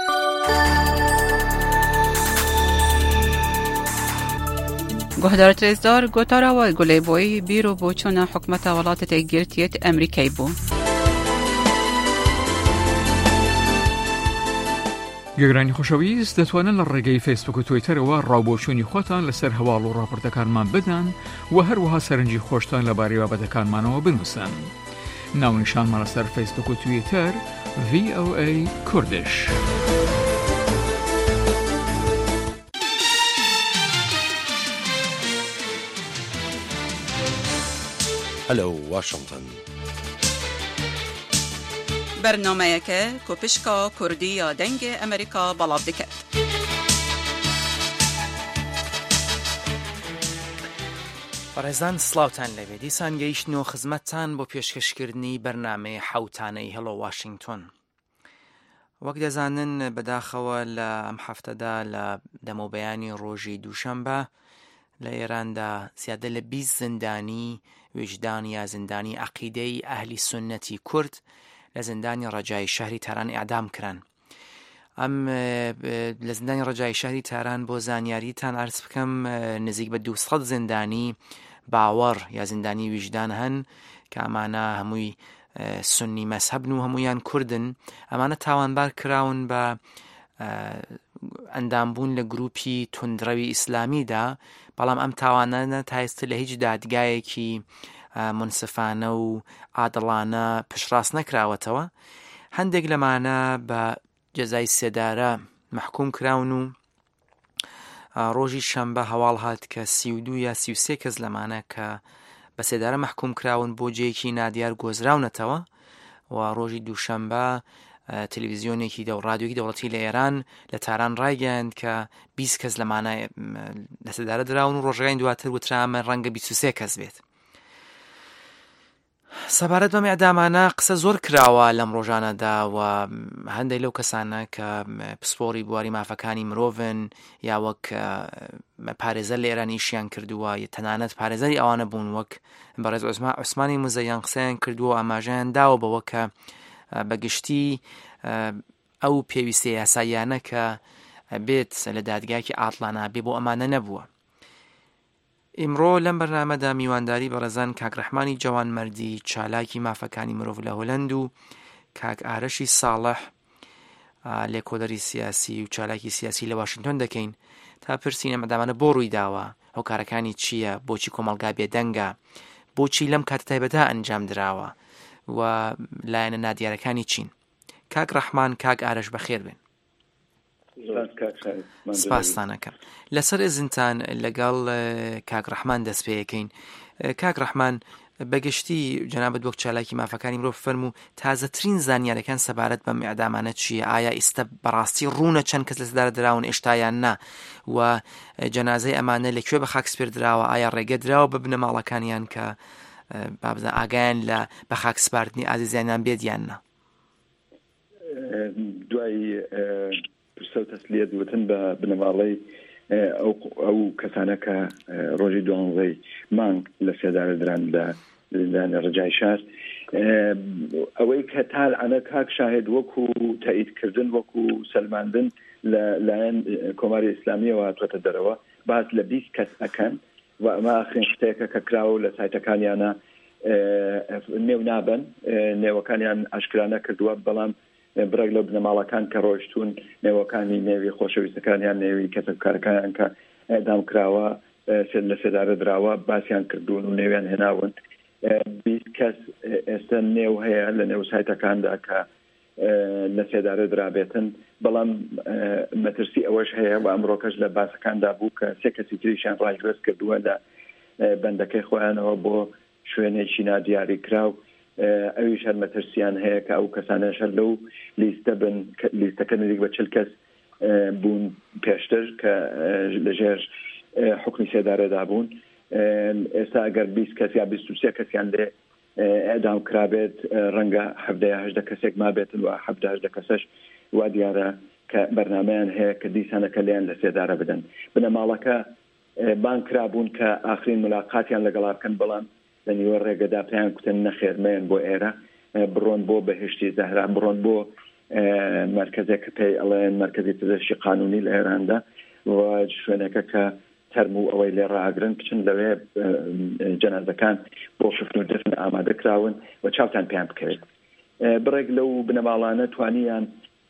گۆهدارە رێزدار گۆتاراوە گولەیبۆی بیرۆ بۆ چوونە حکومەتە وڵاتە تێگیرتێت ئەمریکای بوو. گەگرانی خۆشەویست دەتوانن لە ڕێگەی فیسبوک و تویتەرەوە ڕاوبۆچوونی خۆتان لەسەر هەواڵ و ڕاپۆرتەکانمان بدەن و هەروەها سەرنجی خۆشتان لەبارەی بابەتەکانمانەوە بنووسن. ناونیشانمان لەسەر فیسبوک و تویتەر VOA کوردش. هەلو واشنگتن. بەرنامەیەکە کۆپشکا کوردی یا دەنگ ئەمریکا بەڵاو دەکات. بەڕێزان سڵاوتان لەبێ دیسان گەیشتنەوە خزمەتتان بۆ پێشکەشکردنی بەرنامەی حەوتانەی هەڵۆ واشنگتن. وەک دەزانن بەداخەوە لە ئەم هەفتەدا لە دەمەبەیانی ڕۆژی دووشەمبە لە ئێراندا زیادە لە 20 زندانی وجدان یا زندانی عەقیدەی ئەهلی سونەتی کورد لە زندانی ڕەجای شەهری تاران ئیعدام کران. ئەم لە زندانی ڕەجای شەهری تاران بۆ زانیاریتان عرض بکەم نزیک بە 200 زندانی باوەڕ یا زندانی وجدان هەن کە ئەمانە هەمووی سنی مەسهەبن و هەمویان کوردن. ئەمانە تاوانبار کراون بە ئەندامبوون لە گروپی توندڕەوی ئیسلامیدا بەڵام ئەم تاوانانە تایستە لە هیچ دادگایەکی منسفانە و عادڵانە پشتڕاست نەکراوەتەوە. هەندێک لەمانە بە جەزای سێدارە محکوم کراون و ڕۆژی شەمبە هەواڵ هات کە 32 یا 33 کەس لەمانە کە بە سێدارە محکوم کراون بۆ جێیەکی نادیار گۆزراونەتەوە و ڕۆژی دووشەمبە تەلەڤیزیۆنێکی ڕادیۆیی دەوڵەتی لە ئێران لە تاران ڕایگەیاند کە 20 کەس لەمانە لە سێدارە دراون و ڕۆژگای دواتر وترامە ڕەنگە 23 کەس بێت. سەبارەت بەم ئەعدامانە قسە زۆر کراوە لەم ڕۆژانەدا و هەندێک لەو کەسانە کە پسپۆری بواری مافەکانی مرۆڤن یا وەک پارێزەر لە ئێرانیشیان کردووە تەنانەت پارێزەری ئەوانە بوون وەک بەڕێز عوسمانی موزەیان قسەیان کردووە ئاماژەیان داوە بەوە کە بەگشتی ئەو پێویستە یاساییانە کە بێت لە دادگایەکی ئاڵانە بێ بۆ ئەمانە نەبووە. ئیمڕۆ لەم بەرنامەدا میوانداری بەڕێزان کاک ڕەحمانی جوانمەردی چالاکی مافەکانی مرۆڤ لە هۆلەند و کاک ئارەشی ساڵح لێکۆڵەری سیاسی و چالاکی سیاسی لە واشنگتن دەکەین تا پرسین ئەم ئەعدامانە بۆ ڕووی داوە، هۆکارەکانی چییە، بۆچی کۆمەڵگا بێدەنگە، بۆچی لەم کاتە تایبەتە ئەنجام درراوە و لایەنە نادیارەکانی چین. کاک ڕەحمان کاک ئارەش بەخێر بێن. سپاستانەکەم. لەسەر ئێزنتان لەگەڵ کاک ڕەحمان دەست پێیەکەین. کاک ڕەحمان بەگشتی جەنابەت وەک چالاکی مافەکانی مرۆڤ فەرموو تازەترین زانیاریەکان سەبارەت بەم ئەعدامانە چییە؟ ئایا ئێستا بەڕاستی ڕوونە چەند کەس لە سێدارە دراون ئێشتایان نا و جەنازەی ئەمانە لەکوێ بە خاکسپێر دراوە؟ ئایا ڕێگە دراوە بە بنە ماڵەکانیان کە بابزان ئاگایان لە بە خاکسپاردنی ئازیزیانیان بێت یان نا؟ دوای پرسە و تەسلیە دوتن بە بنەماڵەی ئەو کەسانە کە ڕۆژی 12 مانگ لە سێدارە دران لە زیندانی ڕجای شار، ئەوەی کە تاالعانە کاک شاهد وەکو تاییدکردن وەکو سەلماندن لەلایەن کۆماری ئیسلامیەوە هاتووەتە دەرەوە باز لە 20 کەس ئەکەن و ئەمە ئاخرین شتێکە کە کراوە لە سایتەکانیانە نێو نابن، نێوەکانیان ئاشکرانە کردووە، بەڵام بڕێک لەو بنەماڵەکان کە ڕۆشتون نێوەکانی نێوی خۆشەویستەکانیان نێوی کەسبکارەکانیان کە ئەعدام کراوە لە سێدارە دراوە باسییان کردوون و نێویان هێناون. 20 کەس ئێستا نێو هەیە لە نێو سایتەکاندا کە لە سێدارە درابێتن، بەڵام مەترسی ئەوەش هەیە و ئەمڕۆکەش لە باسەکاندا بوو کە 3 کەسی تریشیان ڕایگوێز کردووە لە بەندەکەی خۆیانەوە بۆ شوێنێکی نادیاری کراو. ئەویش هەر مەترسیان هەیە کە ئەو کەسانەش هەر لەو لیستە بن، لیستەکە نزیک بە 40 کەس بوون پێشتر کە لەژێر حکمی سێدارەدا بوون. ئێستا ئەگەر 20 کەس یا 23 کەسیان لێ ئەعدام کرابێت ڕەنگە 17-18 کەسێک ما بێتن و 17-18 کەسەش وا دیارە کە بەرنامەیان هەیە کە دیسانەکە لیان لە سێدارە بدەن. بنەماڵەکە بان کرابوون کە ئاخرین ملاقاتیان لەگەڵا بکەن، بەڵام لە نیوە ڕێگەدا پێیان کوتن نەخێرمەیان بۆ ئێرە، بڕۆن بۆ بەهشتی زەهرا، بڕۆن بۆ مرکزێک کە پێی ئەڵێن مرکزی پزیشکی قانونی لە ئێراندا و شوێنەکە کە تەرم و ئەوەی لێ ڕاگرن بچن لەوێ جەنازەکان بۆ شفن و دفن ئامادە کراون و چاوتان پێیان بکەوێت. بڕێک لەو بنەماڵانە توانیان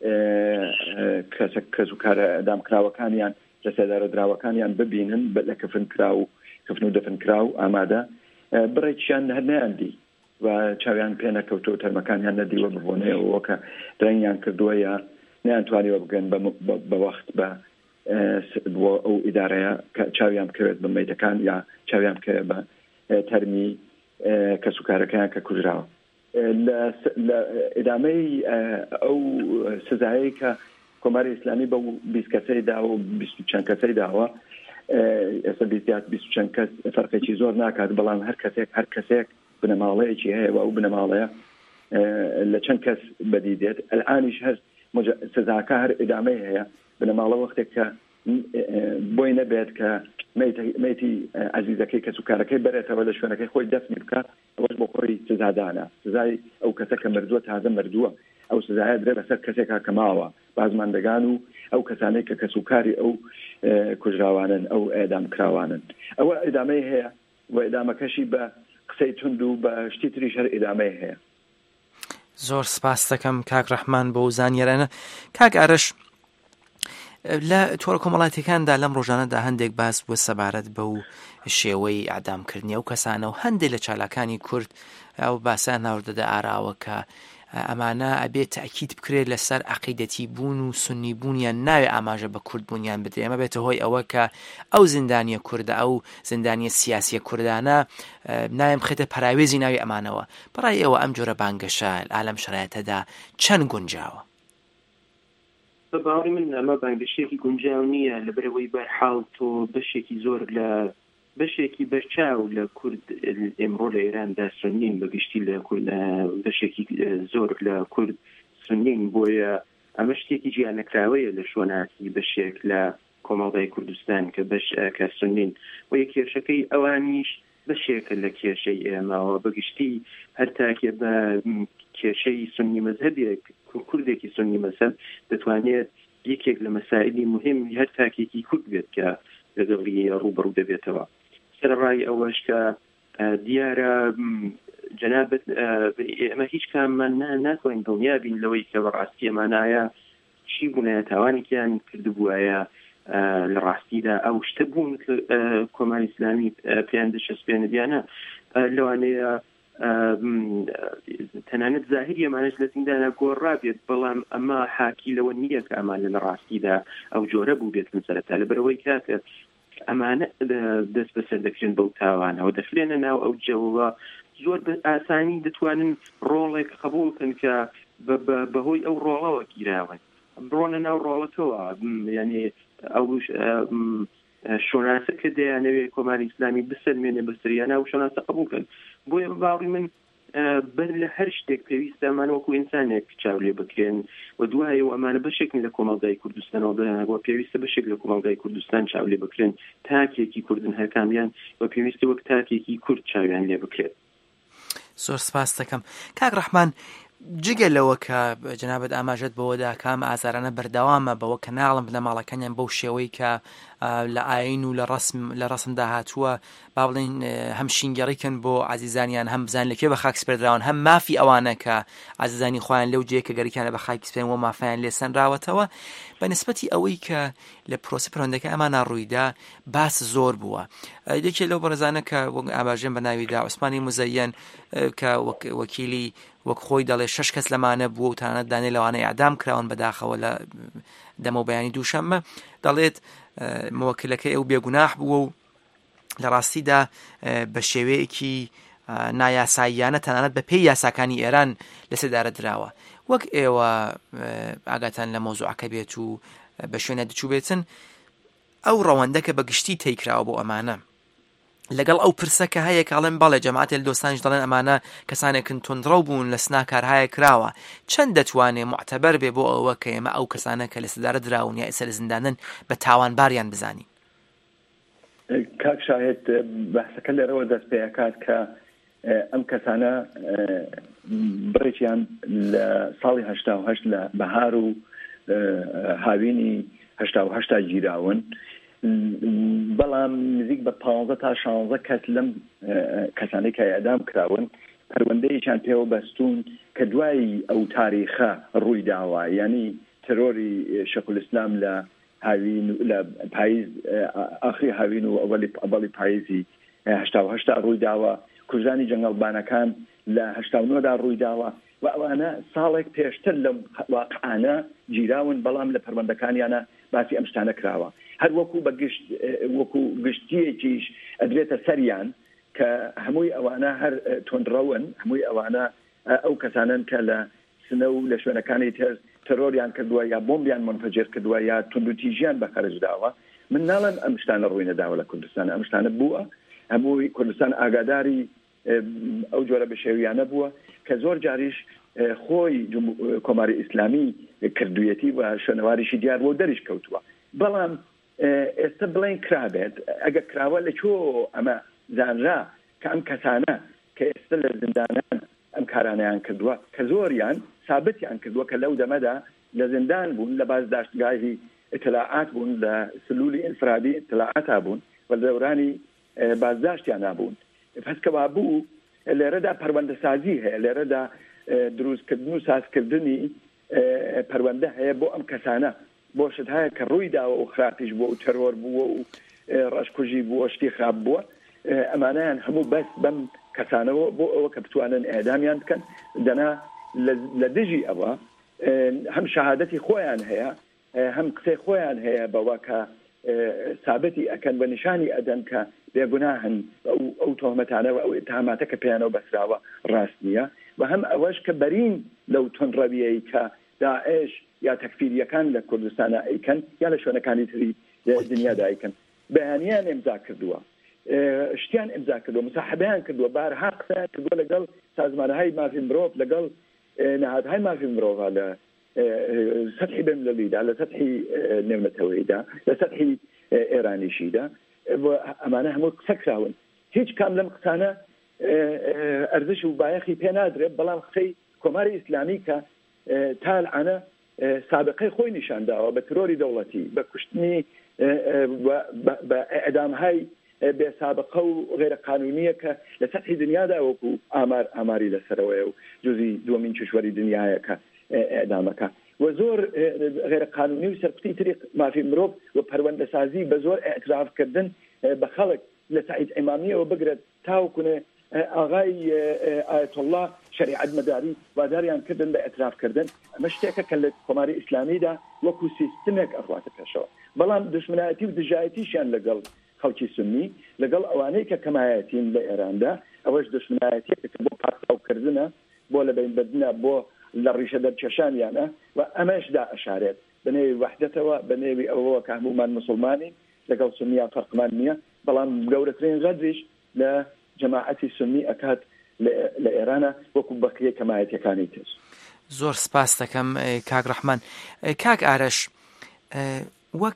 کەس و کارە ئەعدام کراوەکانیان لە سێدارە دراوەکانیان ببینن لە کفن کرا و کفن و دفن کرا و ئامادە، بڕێکیان هەر نەیاندی و چاویان پێ نەکەوتەوە، تەرمەکانیان نەدیوە ببوونەوە کە درەنگیان کردووە یا نەیانتوانیوە بگەن بە وەخت بە بۆ ئەو ئیدارەیە کە چاویان بکەوێت بە مەیتەکان یا چاویان بکەوێت بە تەرمی کەسوکارەکەیان کە کوژراوە. لە ئیدامەی ئەو سزایەی کە کۆماری ئیسلامی بە 20 کەسەی داوە و 20 چەند کەسەی داوە، ئێستا 20 چەند کەس فەرقێکی زۆر ناکات، بەڵام هەر کەسێک بنەماڵەیەکی هەیە و ئەو بنەماڵەیە لە چەند کەس بەدی دێت. ئەلعانیش هەر سزاکە هەر ئیدامەی هەیە. بنەماڵە وەختێک کە بۆی نەبێت کە مەیتی عەزیزەکەی کەسوکارەکەی بەرێتەوە لە شوێنەکەی خۆی دەفنی بکات، ئەوەش بۆ خۆی سزادانە. سزای ئەو کەسە کە مردووە تازە مردووە، ئەو سزایە درێ بەسەر کەسێکا کە ماوە، بازماندەگان و ئەو کەسانەی کە کەسوکاری ئەو کوژراوانن، ئەو ئێدام کراوانن. ئەوە ئیدامەی هەیە و ئیدامەکەشی بە قسەی تند و بە شتی تریش هەر ئیدامەی هەیە. زۆر سپاس دەکەم کاک ڕەحمان بۆ زانیارانە. کاک ئارەش، لە تۆڕە کۆمەڵاتیەکاندا لەم ڕۆژانەدا هەندێک باس بووە سەبارەت بە و شێوەی ئەعدامکردنی ئەو کەسانە و هەندێک لە چالاکانی کورد ئەو باسییان هاوردەدا ئاراوە کە ئەمانە ئەبێت تاکید بکرێت لەسەر عەقیدەتی بوون و سنی بوونیان ناوێ ئاماژە بە کورد بوونیان بدرێ ئەمە بێتە هۆی ئەوە کە ئەو زیندانیە کوردە ئەو زیندانیە سیاسیە کوردانە نایم بخێتە پەراوێزی ناوی ئەمانەوە. بەڕای ئێوە ئەم جۆرە بانگەشە ئالەم شرایەتەدا چەند گونجاوە؟ باوەڕی من ئەمە بانگەشێکی گونجاو نییە لەبەرەوەی بەرحاڵ تۆ بەشێکی زۆر لە بەشێکی بەرچاو لە کورد ئێمڕۆ لە ئێراندا سنین بەگشتی لە بەشێکی زۆر لە کورد سنین بۆیە ئەمە شتێکی گیان نەکراوەیە لە شۆناسی بەشێک لە کۆمەڵگەی کوردستان کە بەش کە سنین و یە کێشەکەی ئەوانیش بەشێکە لە کێشەی ئێمەوە بەگشتی هەرتاکێ بە کێشەی سنی مەذهبێک کوردێکی سنی مەذهب دەتوانێت یەکێک لە مەسائلی مهم هەر تاکێکی کورد بێت کە لەگەڵی ڕوبەڕوو دەبێتەوە. سەرڕای ئەوەش کە دیارە جەنابەت ئێمە هیچ کاممان ناتوانین دڵنیابین لەوەی کە بەڕاستی ئەمانایە چی بوونایە تاوانێکیان کردبووایە لە ڕاستیدا ئەو شتە بوون کۆماری ئیسلامی پێیان دەشەسپێنەدیانە لەوانەیە تەنانەت زاهری ئەمانەش لە زیندانە گۆڕابێت بەڵام ئەمە حاکی لەوە نییە کە ئەمانە لە ڕاستیدا ئەو جۆرە بوو بێت من سەرەتا لەبەرەوەی کاتە ئەمانە دەست بەسەر دەکرێن بەو تاوانەوە دەخلێنە ناو ئەو جەوڵە زۆر بە ئاسانی دەتوانن ڕۆڵێک قبولکەن کە بەهۆی ئەو ڕۆڵەوە گیراون بڕۆنە ناو ڕۆڵەتەوە یعنی ئەو شۆناسە کە دەیانەوێت کۆماری ئیسلامی بسەلمێنێ بەسەریانە و شۆناسە قبولکەن. بۆیە باوەڕی من بەر لە هەر شتێک پێویستە ئەمان وەکو ئینسانێک چاو لێ بکرێن و دوایە و ئەمانە بەشێکن لە کۆمەڵگای کوردستانەوە بۆ پێویستە بەشێک لە کۆمەڵگای کوردستان چاو لێ بکرێن تاکێکی کوردن هەرکامیان و پێویستە وەک تاکێکی کورد چاویان لێ بکرێت. زۆر سپاس دەکەم کاک ڕەحمان. جگە لەوە کە جەنابەت ئاماژەت بەوەدا کام ئازارانە بەردەوامە بەوە کە ناڵم لە ماڵەکانیان بەو شێوەی کە لە ئاین و لە ڕەسمدا هاتووە با بڵێن هەم شینگەڕیکن بۆ عزیزانیان هەم بزان لەکوێ بە خاک سپێردراون هەم مافی ئەوانە کە عزیزانی خۆیان لەو جێ کە گەریکانە بە خاک سپێن و مافیان لێ سەنراوەتەوە بە نسبەتی ئەوەی کە لە پرۆسە پەروەردەکە ئەمانە ڕوویدا باس زۆر بووە. یەکێک لەو بەڕێزانە کە ئاماژێن بە ناویدا عوسمانی موزەیەن کە وەکیلی وەک خۆی دەڵێ 6 کەس لەمانە بووە و تانەت دانێ لەوانە ئیعدام کراون بەداخەوە لە دەمە و بەیانی دووشەممە دەڵێت مۆکلەکەی ئەو بێگوناح بووە و لە ڕاستیدا بە شێوەیەکی نایاساییانە تەنانەت بە پێی یاساکانی ئێران لەسەردارە دراوە. وەک ئێوە ئاگاتان لە مۆزوعەکە بێت و بە شوێنە دچوو بێتن ئەو ڕەوەندەکە بە گشتی تێیکراوە بۆ ئەمانە لەگەڵ ئەو پرسەکە هەیە کاڵێن بەڵێ جەماعەتی لە دۆستانیش دەڵێن ئەمانە کەسانێکن تۆندڕەو بوون لە سناکارهایە کراوە چەند دەتوانێت معتەبەر بێ بۆ ئەوە کە ئێمە ئەو کەسانە کە لە سەردارە دراون یا ئێستا لە زیندانن بە تاوانباریان بزانین؟ کاک شاهێت بەحسەکە لەرەوە دەست پێیەکات کە ئەم کەسانە بڕێکیان لە ساڵی 1970 لە بەهار و هاوینی 1970 گیراون بەڵام نزیک بە 15 تا 16 کەس لەم کەسانەی کە ئەعدام کراون پەروەندەیەکیان پێوە بەستون کە دوای ئەو تاریخە ڕووی داوە یعنی ترۆری شەیخولئیسلام لە هاوین لە پاییز ئاخری هاوین و ئەوەڵی پاییزی 1970 ڕووی داوە کوژانی جەنگەڵبانەکان لە 1990 ڕووی داوە و ئەوانە ساڵێک پێشتر لەم واقعانە گیراون بەڵام لە پەروەندەکانیانە باسی ئەم شتانە کراوە هەر وەکو گشتیەکیش ئەدرێتە سەریان کە هەمووی ئەوانە هەر تۆندڕەون هەمووی ئەوانە ئەو کەسانن کە لە سنە و لە شوێنەکانی تر تەرۆریان کردووە یا بۆمبیان منفجر کردووە یا توندوتیژیان بەخەرج داوە من ناڵێم ئەم شتانە ڕووی نەداوە لە کوردستان ئەم شتانە بووە هەمووی کوردستان ئاگاداری ئەو جۆرە بەشێویانە بووە کە زۆر جاریش خۆی کۆماری ئیسلامی کردویەتی و شوێنەواریشی دیار بۆ دەریش کەوتووە بەڵام ئێستا بڵێن کرابێت ئەگە کراوە لەکوێ ئەمە زانرا کە ئەم کەسانە کە ئێستا لە زیندانان ئەم کارانەیان کردووە کە زۆریان ثابتیان کردووە کە لەو دەمەدا لە زیندان بوون لە بازداشتگاهی اطلاعات بوون لە سلولی ئینفرادی اطلاعاتا بوون و لە دەورانی بازداشتیان نابوون پسکەوا بوو لێرەدا پەروەندەسازی هەیە لێرەدا دروستکردن و سازکردنی پەروەندە هەیە بۆ ئەم کەسانە بۆ شت هەیە کە ڕووی داوە و خراپیش بووە و تەرۆر بووە و ڕەشکوژی بووە شتی خراپ بووە ئەمانەیان هەموو بەس بەم کەسانەوە بۆ ئەوە کە بتوانن ئێدامیان بکەن دەنا لە دژی ئەوە هەم شەهادەتی خۆیان هەیە هەم قسەی خۆیان هەیە بەوە کە ثابتی ئەکەن بە نیشانی ئەدەن کە بێگوناهن ئەو تۆهمەتانە و ئەو ئتهاماتە کە پێیانەوە بەسراوە ڕاست نییە و هەم ئەوەش کە بەرین لەو تۆنڕەویەی کە داعش یا تەکفیریەکان لە کوردستانە ئەیکەن یا لە شوێنەکانی تری دنیادا ئەیکەن بەیانیان ئێمزا کردووە شتیان ئێمزا کردووە مساحبەیان کردووە بارها قسەیان کردووە لەگەڵ سازمانەهای مافی مرۆڤ لەگەڵ نەهادهای مافی مرۆڤ لە سطحی بینالمللیدا لە سطحی نێونەتەوەیدا لە سطحی ئێرانیشیدا ئەمانە هەموو قسە کراون هیچ کام لەم قسانە ئەرزش و بایەخی پێ نادرێت بەڵام قسەی کۆماری ئیسلامی کە تا العانە سابقەی خۆی نیشانداوە بە ترۆری دەوڵەتی بە کوشتنی بە ئەدامهای بێسابقە و غێرە قانونیە کە لە سەطحی دنیادا وەکو ئاماری لەسەرەوەی و جزئی دووەمین کشوەری دنیاە کە ئەدامەکە و زۆر غێرە قانونی و سەرکوتی تری مافی مرۆڤ و پەروەندەسازی بە زۆر ئێعترافکردن بە خەڵک لە سعید ئیمامیەوە بگرێت تاوەکوونێ ئاغای ئایەت الله شریعەت مەداری واداریان کردن بە ئێعترافکردن ئەمە شتێکە کە لە کۆماری ئیسلامیدا وەکو سیستمێک ئەخواتە پێشەوە بەڵام دژمنایەتی و دژایەتیشیان لەگەڵ خەڵکی سنی لەگەڵ ئەوانەی کە کەمایەتین لە ئێراندا ئەوەش دژمنایەتێکە کە بۆ پاکساوکردنە بۆ لەبینبردنە بۆ لە ڕیشە دەرکێشانیانە و ئەمەشدا ئەشارێت بەنێوی وحدەتەوە بەنێوی ئەوەوە کە هەمومان مسلمانی لەگەڵ سنیان فەرقمان نییە بەڵام گەورەترین غەدریش لە جەماعەتی سنی ئەکات لە ئێرانە وەکو بەقیە کەمایەتیەکانی تر. زۆر سپاس دەکەم کاک ڕەحمان. کاک ئارەش وەک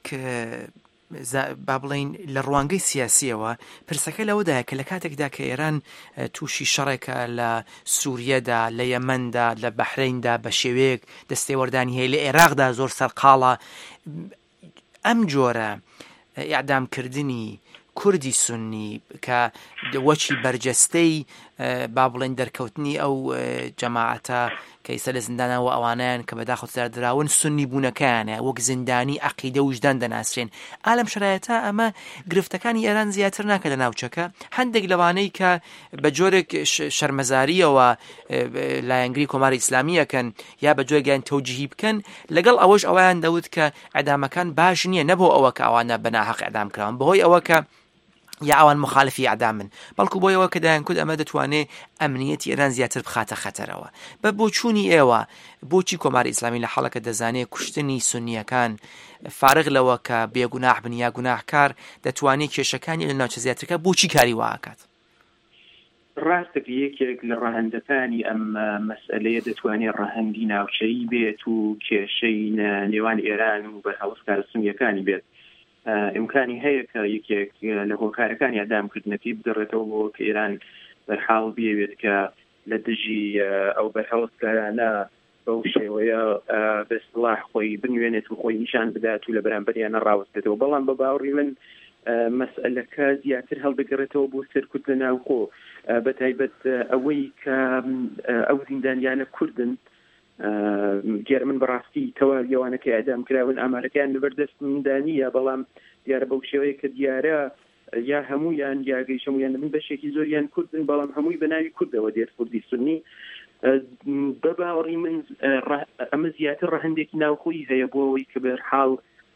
با بڵین لە ڕوانگەی سیاسیەوە پرسەکە لەوەدایە کە لە کاتێکدا کە ئێران تووشی شەڕێکە لە سووریەدا لە یەمەندا لە بەحریندا بە شێوەیەک دەستێوەردانی هەیە لە عێراقدا زۆر سەرقاڵە ئەم جۆرە ئیعدامکردنی کوردی سنی کە وەچی بەرجەستەی با بڵێن دەرکەوتنی ئەو جەماعەتە کە ئێستا لە زیندانەوە ئەوانیان کە بەداخۆ دراون سنی بوونەکەیانە وەک زیندانی عەقیدە و وجدان دەناسرێن ئالەم شرایەتە ئەمە گرفتەکانی ئێران زیاتر ناکە لە ناوچەکە هەندێک لەوانەی کە بە جۆرێک شەرمەزاریەوە لایەنگری کۆماری ئیسلامیەکەن یا بە جۆرێکیان تەوجیهی بکەن لەگەڵ ئەوەش ئەویان دەوت کە ئەعدامەکان باش نییە نەبوو ئەوە کە ئەوانە بەناحەق ئەعدام کراون بەهۆی ئەوە کە یا ئەوان مخالفی ئەعدامن بەڵکو بۆیەوە کە دایانکود ئەمە دەتوانێت ئەمنیەتی ئێران زیاتر بخاتە خەتەرەوە بە بۆچوونی ئێوە بۆچی کۆماری ئیسلامی لە حەڵەکە دەزانێت کوشتنی سنیەکان فارغ لەوە کە بێگوناح بن یا گوناحکار دەتوانێت کێشەکانی لە ناوچە زیاترەکە بۆچی کاری واکات؟ ڕاستە یەکێک لە ڕاهەندەکانی ئەم مەسئلەیە دەتوانێت ڕاهەندی ناوچەیی بێت و کێشەی نێوان ئێران و بەرهەوەستکارە سنیەکانی بێت ئیمکانی هەیە کە یەکێک لە هۆکارەکانی ئەعدامکردنەکەی بدڕێتەوە بۆ کە ئێران بەرحاڵ بێوێت کە لە دژی ئەو بەرهەوەستکارانە بەو شێوەیە بەاصطلاح خۆی بنوێنێت و خۆی نیشان بدات و لە بەرامبەریانە ڕاوەستێتەوە بەڵام بە باوەڕی من مەسئلەکە زیاتر هەڵدەگەڕێتەوە بۆ سەرکوت لە ناوخۆ بەتایبەت ئەوەی کە ئەو زیندانیانە کوردن دیارە من بەڕاستی تەواویەوانەکە ئەعدام کراون ئامارەکەیان لەبەردەست مندانیە بەڵام دیارە بەو شێوەیە کە دیارە یا هەمویان یاگەی هەمویان من بەشێکی زۆریان کوردن بەڵام هەمووی بە ناوی کوردەوە دێت کوردی سنی بە باوەڕی من ئەمە زیاتر ڕەهەندێکی ناوخۆیی هەیە بۆ ئەوەی کە بەرحاڵ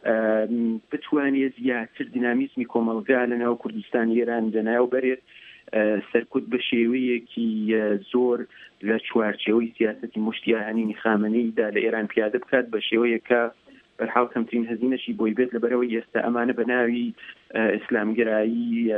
بتوانێت زیاتر دینامیزمی کۆمەلگا لە ناو کوردستانی ئێران دەناو بەرێت سەرکوت بە شێوەیەکی زۆر لە چوارچێوەی سیاسەتی موشتیاهانینی خامنەیدا لە ئێران پیادە بکات بە شێوەیەکە بەرحاڵ کەمترین هەزینەشی بۆی بێت لەبەرەوەی ئێستا ئەمانە بە ناوی ئیسلامگرایی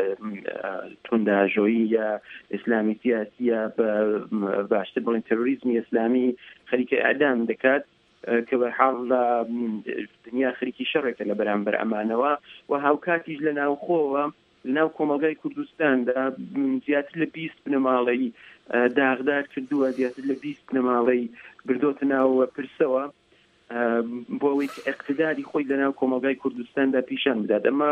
تونداژۆیی یا ئیسلامی سیاسیە باشتر بڵێن تەروریزمی ئیسلامی خەریکە ئەعدام دەکات کە بەرحاڵ لە دنیا خەریکی شەڕێکە لە بەرامبەر ئەمانەوە و هاوکاتیش لە ناوخۆوە لەناو کۆمەلگای کوردستاندا زیاتر لە 20 بنەماڵەی داغدار کردووە زیاتر لە 20 بنەماڵەی بردۆتە ناو پرسەوە بۆ ئەوەی کە ئیقتیداری خۆی لەناو کۆمەلگای کوردستاندا پیشان بدات ئەمە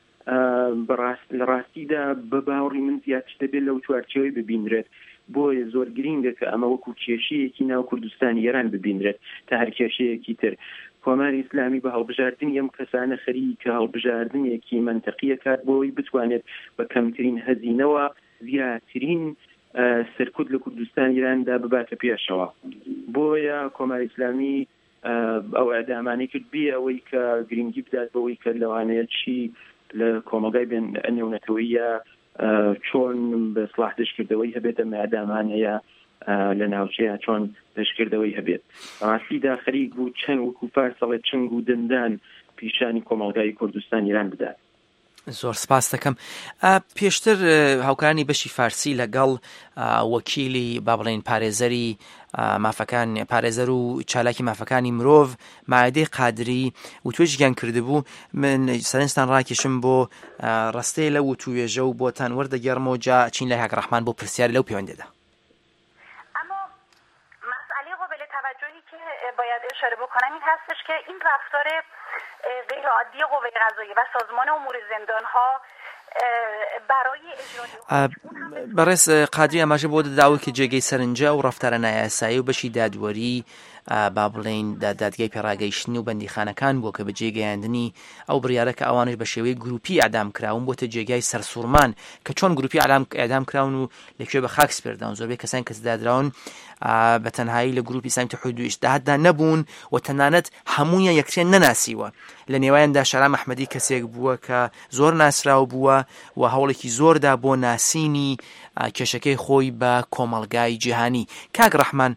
لە ڕاستیدا بە باوەڕی من زیاتر دەبێت لەو چوارچێوەی ببینرێت بۆیە زۆر گرنگە کە ئەمە وەکو کێشەیەکی ناو کوردستانی ئێران ببینرێت تا هەر کێشەیەکی تر کۆماری ئیسلامی بە هەڵبژاردننی ئەم کەسانە خەریکە هەڵبژاردنێکی منتەقیە کات بۆی بتوانێت بە کەمترین هەزینەوە زیاترین سەرکوت لە کوردستان ئیراندا بباتە پێشەوە. بۆیە کۆماری ئیسلامی ئەو ئەدامانی کرد بێ ئەوەی کە گرنگی بدات بەوەی کە لەوانەیە چی لە کۆمەلگای بێن نێونەتەوەیە چۆن بە سڵاح دەستکردەوەی هەبێت ئەمە ئەدامانەیە لە ناوچەیە چۆن دەستکردەوەی هەبێت. ڕاستیدا خەریک بوو چەند وەکو پارسەڵێ چنگ و دندان پیشانی کۆمەلگای کوردستان ئیران بدات. زۆر سپاس دەکەم. پێشتر هاوکارانی بەشی فارسی لەگەڵ وەکیلی با بڵێن پارێزەری مافەکان پارێزەر و چالاکی مافەکانی مرۆڤ مایدەی قادری وتوێژیان کردبوو. من سەرنجتان ڕاکێشم بۆ ڕستەیە لە وتوێژە و بۆتان وەردەگەڕمەوە جا چین لە کاک ڕەحمان بۆ پرسیار لەو پەیوەندیدا. اما مسئله قابل توجهی که باید اشاره بکنم این هستش که این رفتار غیر عادی قوه قضاییه و سازمان امور زندان‌ها برای اجرای بەڕێز قادری ئەماژە بۆ دەداوە کە جێگەی سەرنجە و ڕەفتارە نایاسایی و بەشی دادوەری با بڵێن دادگای پێڕاگەیشتنی و بەندیخانەکان بووە کە بە جێگەیاندنی ئەو بڕیارە کە ئەوانش بە شێوەی گروپی ئەعدام کراون بۆتە جێگای سەرسوورمان کە چۆن گروپی ئەعدام کراون و لەکوێ بە خاک سپێرداون. زۆربەی کەسان کە دادراون بە تەنهایی لە گروپی ئیسلامی تەحوید و ئیجتیهاددا نەبوون و تەنانەت هەموویان یەکتریان نەناسیوە. لە نێوایاندا شەرام ئەحمەدی کەسێک بووە کە زۆر ناسراو بووە و هەوڵێکی زۆردا بۆ ناسینی کێشەکەی خۆی بە کۆمەڵگای جیهانی. کاک ڕەحمان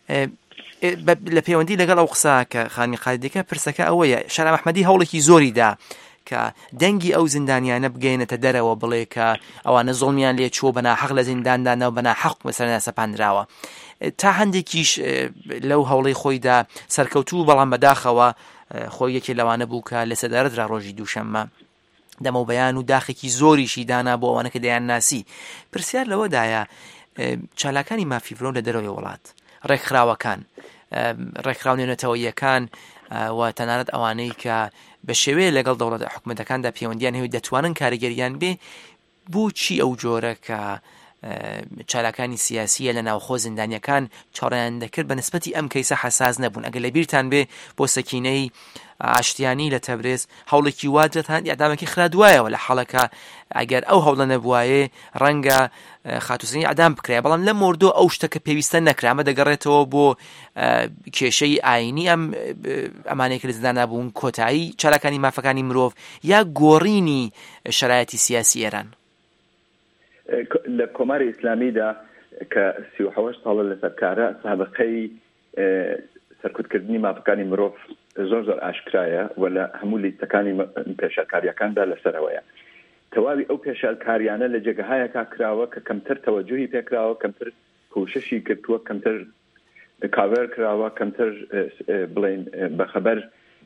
لە پەیوەندی لەگەڵ ئەو قسە کە خانی قادریەکە پرسەکە ئەوەیە شەرام ئەحمەدی هەوڵێکی زۆری دا کە دەنگی ئەو زیندانیانە بگەینەتە دەرەوە بڵێ کە ئەوانە زۆڵمیان لێ چوە بەناحەق لە زینداندانەوە بەناحەق مەسەلەن سەپاندراوە. تا هەندێکیش لەو هەوڵەی خۆیدا سەرکەوتوو بەڵام بەداخەوە خۆی یەکێ لەوانە بوو کە لە سەدارەترا ڕۆژی دووشەممە دەمە و بەیان و داخێکی زۆریشی دانا بۆ ئەوانە کە دەیان ناسی. پرسیار لەوەدایە چالاکانی مافیڤرۆ لە دەرەوەی وڵات ڕێکخراوەکان ڕێکخراونێنەتەوەیەکان و تەنانەت ئەوانەی کە بە شێوەیە لەگەڵ دەوڵەت حکوومەتەکاندا پەیوەندیان هەیە دەتوانن کاریگەریان بێ بۆچی ئەو جۆرە کە چالاکانی سیاسیە لە ناوخۆ زیندانیەکان چاڕیان دەکرد بە نسبەتی ئەم کەیسە حەساس نەبوون. ئەگەر لە بیرتان بێ بۆ سەکینەی ئاشتیانی لە تەبرێز هەوڵێکی وادرێتان ئەعدامێکی خرادوایەوە لە حەڵەکە ئەگەر ئەو هەوڵە نەبوایە ڕەنگە خاتوسنی ئەعدام بکرێ بەڵام لە مۆردۆ ئەو شتەکە پێویستە نەکرا. ئەمە دەگەڕێتەوە بۆ کێشەی ئاینی ئەم ئەمانەیەکە لە زینداندا بوون کۆتایی چالاکانی مافەکانی مرۆڤ یا گۆڕینی شرایەتی سیاسی ئێران. لە کۆماری ئیسلامیدا کە 37 ساڵە لەسەر کارە سابقەی سەرکوتکردنی مافەکانی مرۆڤ زۆر ئاشکرایە و لە هەموو لیستەکانی پێشەکاریەکاندا لەسەرەوەیە. تەواوی ئەو پێشەکاریانە لە جێگەهایەکە کراوە کە کەمتر تەوەجوهی پێکراوە کەمتر کوششی کردووە کەمتر کاڤێر کراوە کەمتر بڵێن بەخەبەر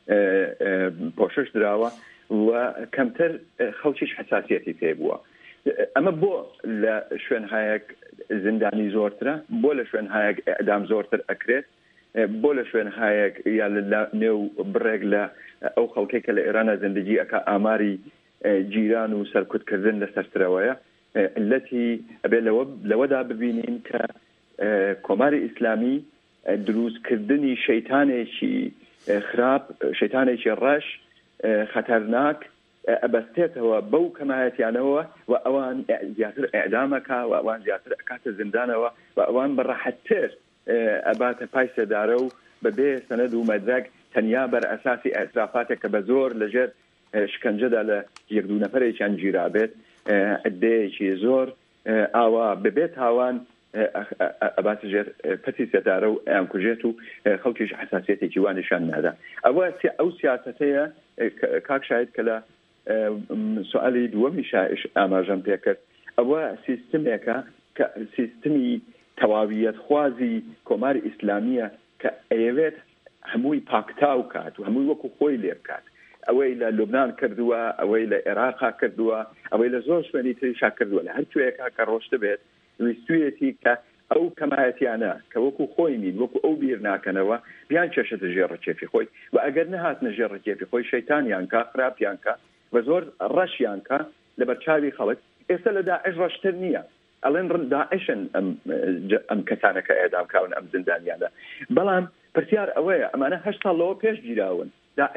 پۆشش دراوە و کەمتر خەڵکیش حساسیەتی پێ بووە. ئەمە بۆ لە شوێنهایەک زیندانی زۆرترە بۆ لە شوێنهایەک ئەعدام زۆرتر ئەکرێت بۆ لە شوێنهایەک یا لە نێو بڕێک لە ئەو خەڵکێک کە لە ئێرانە زندگی ئەکا ئاماری جیران و سەرکوتکردن لەسەرترەوەیە علەتی ئەبێ لەوەدا ببینین کە کۆماری ئیسلامی دروستکردنی شەیتانێکی خراپ شەیتانێکی ڕەش خەتەرناک ئەبەستێتەوە بەو کەمایەتیانەوە و ئەوان زیاتر ئەعدامەکە و ئەوان زیاتر ئەکاتە زیندانەوە و ئەوان بەڕەحەتتر ئەباتە پای سێدارە و بەبێ سەنەد و مەدرەک تەنیا بەر ئەساسی ئەترافاتێک کە بە زۆر لەژێر شکنجەدا لە یەک دوو نەفەرێکیان گیرابێت عدەیەکی زۆر ئاوا ببێت هاوان ئەباتە ژێر پەتی سێدارە و ئەیان کوژێت و خەڵکیش حساسیەتێکی وانیشان نادا. ئەو سیاسەتەیە کاک شاید کە لە سوالی دووەمی شایش ئاماژەم پێ کرد ئەوە سیستمێکە کە سیستمی تەواویەت خوازی کۆماری ئیسلامیە کە ئەیەوێت هەمووی پاکتاو کات و هەمووی وەکو خۆی لێ بکات. ئەوەی لە لوبنان کردووە ئەوەی لە عێراقا کردووە ئەوەی لە زۆر شوێنی تریشا کردووە لە هەر کوێیەکە کە ڕۆشتە بێت ویستویەتی کە ئەو کەمایەتیانە کە وەکو خۆی نین وەکو ئەو بیر ناکەنەوە بیان چێشەتە ژێڕەکێفی خۆی و ئەگەر نەهاتنە ژێڕەکێفی خۆی شەیتانیان کە خراپیان کە بە زۆر ڕەشیان کە لە بەرچاوی خەڵک. ئێستا لە داعش ڕەشتر نییە ئەڵێن داعشن ئەم کەسانەکە ئێدام کراون ئەم زیندانیانە بەڵام پرسیار ئەوەیە ئەمانە 8 ساڵ لەوە پێش گیراون داعش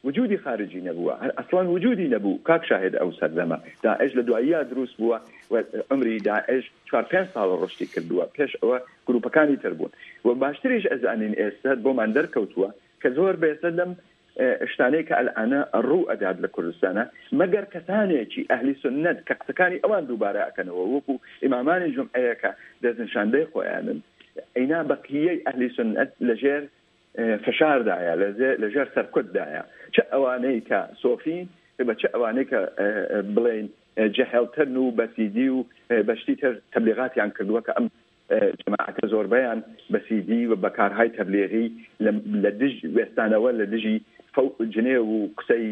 وجودی خارجی نەبووە ئەسڵان وجودی نەبوو کاک شاهد ئەو سەردەمە داعش لە دواییە دروست بووە و عمری داعش 4-5 ساڵ ڕشتی کردووە پێش ئەوە گروپەکانی تر بوون و باشتریش ئەزانین ئێستا بۆمان دەرکەوتووە کە زۆر بێسە لەم شتانەی کە ئەلعانە ڕوو ئەدات لە کوردستانە مەگەر کەسانێکی ئەهلی سنت کە قسەکانی ئەوان دووبارە ئەکەنەوە وەکو ئیمامانی جومعەیەکە دەستنیشاندەی خۆیانن ئەینا بەقیەی ئەهلی سنت لەژێر فشاردایە لەژێر سەرکوتدایە چه ئەوانەی کە سۆفین بە چه ئەوانەی کە بڵێن جەهێڵترن و بەسیدی و بەشتی تر تەبلیغاتیان کردووە کە ئەم جەماعەتە زۆربەیان بەسیدی و بەکارهای تەبلیغی لە دژ وێستانەوە لە دژی جنێ و قسەی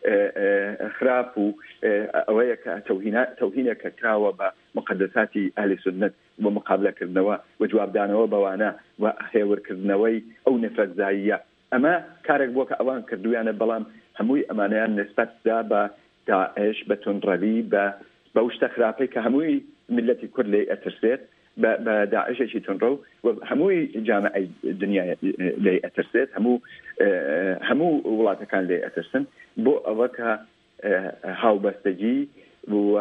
خراپ و ئەوەیە کە تەوهینێکە کراوە بە مقدساتی ئەهلی سنت بۆ مقابلەکردنەوە و جوابدانەوە بەوانە و هێورکردنەوەی ئەو نەفرەتزاییە ئەمە کارێک بووە کە ئەوان کردویانە بەڵام هەمووی ئەمانەیان نسبەتدا بە داعش بە تونڕەوی بە شتە خراپەی کە هەمووی ملەتی کورد لێ ئەترسێت بە داعشێکی تونڕە و هەمووی جامعەی دنیای لێ ئەترسێت هەموو وڵاتەکان لێ ئەترسن بۆ ئەوە کە هاوبەستەجی و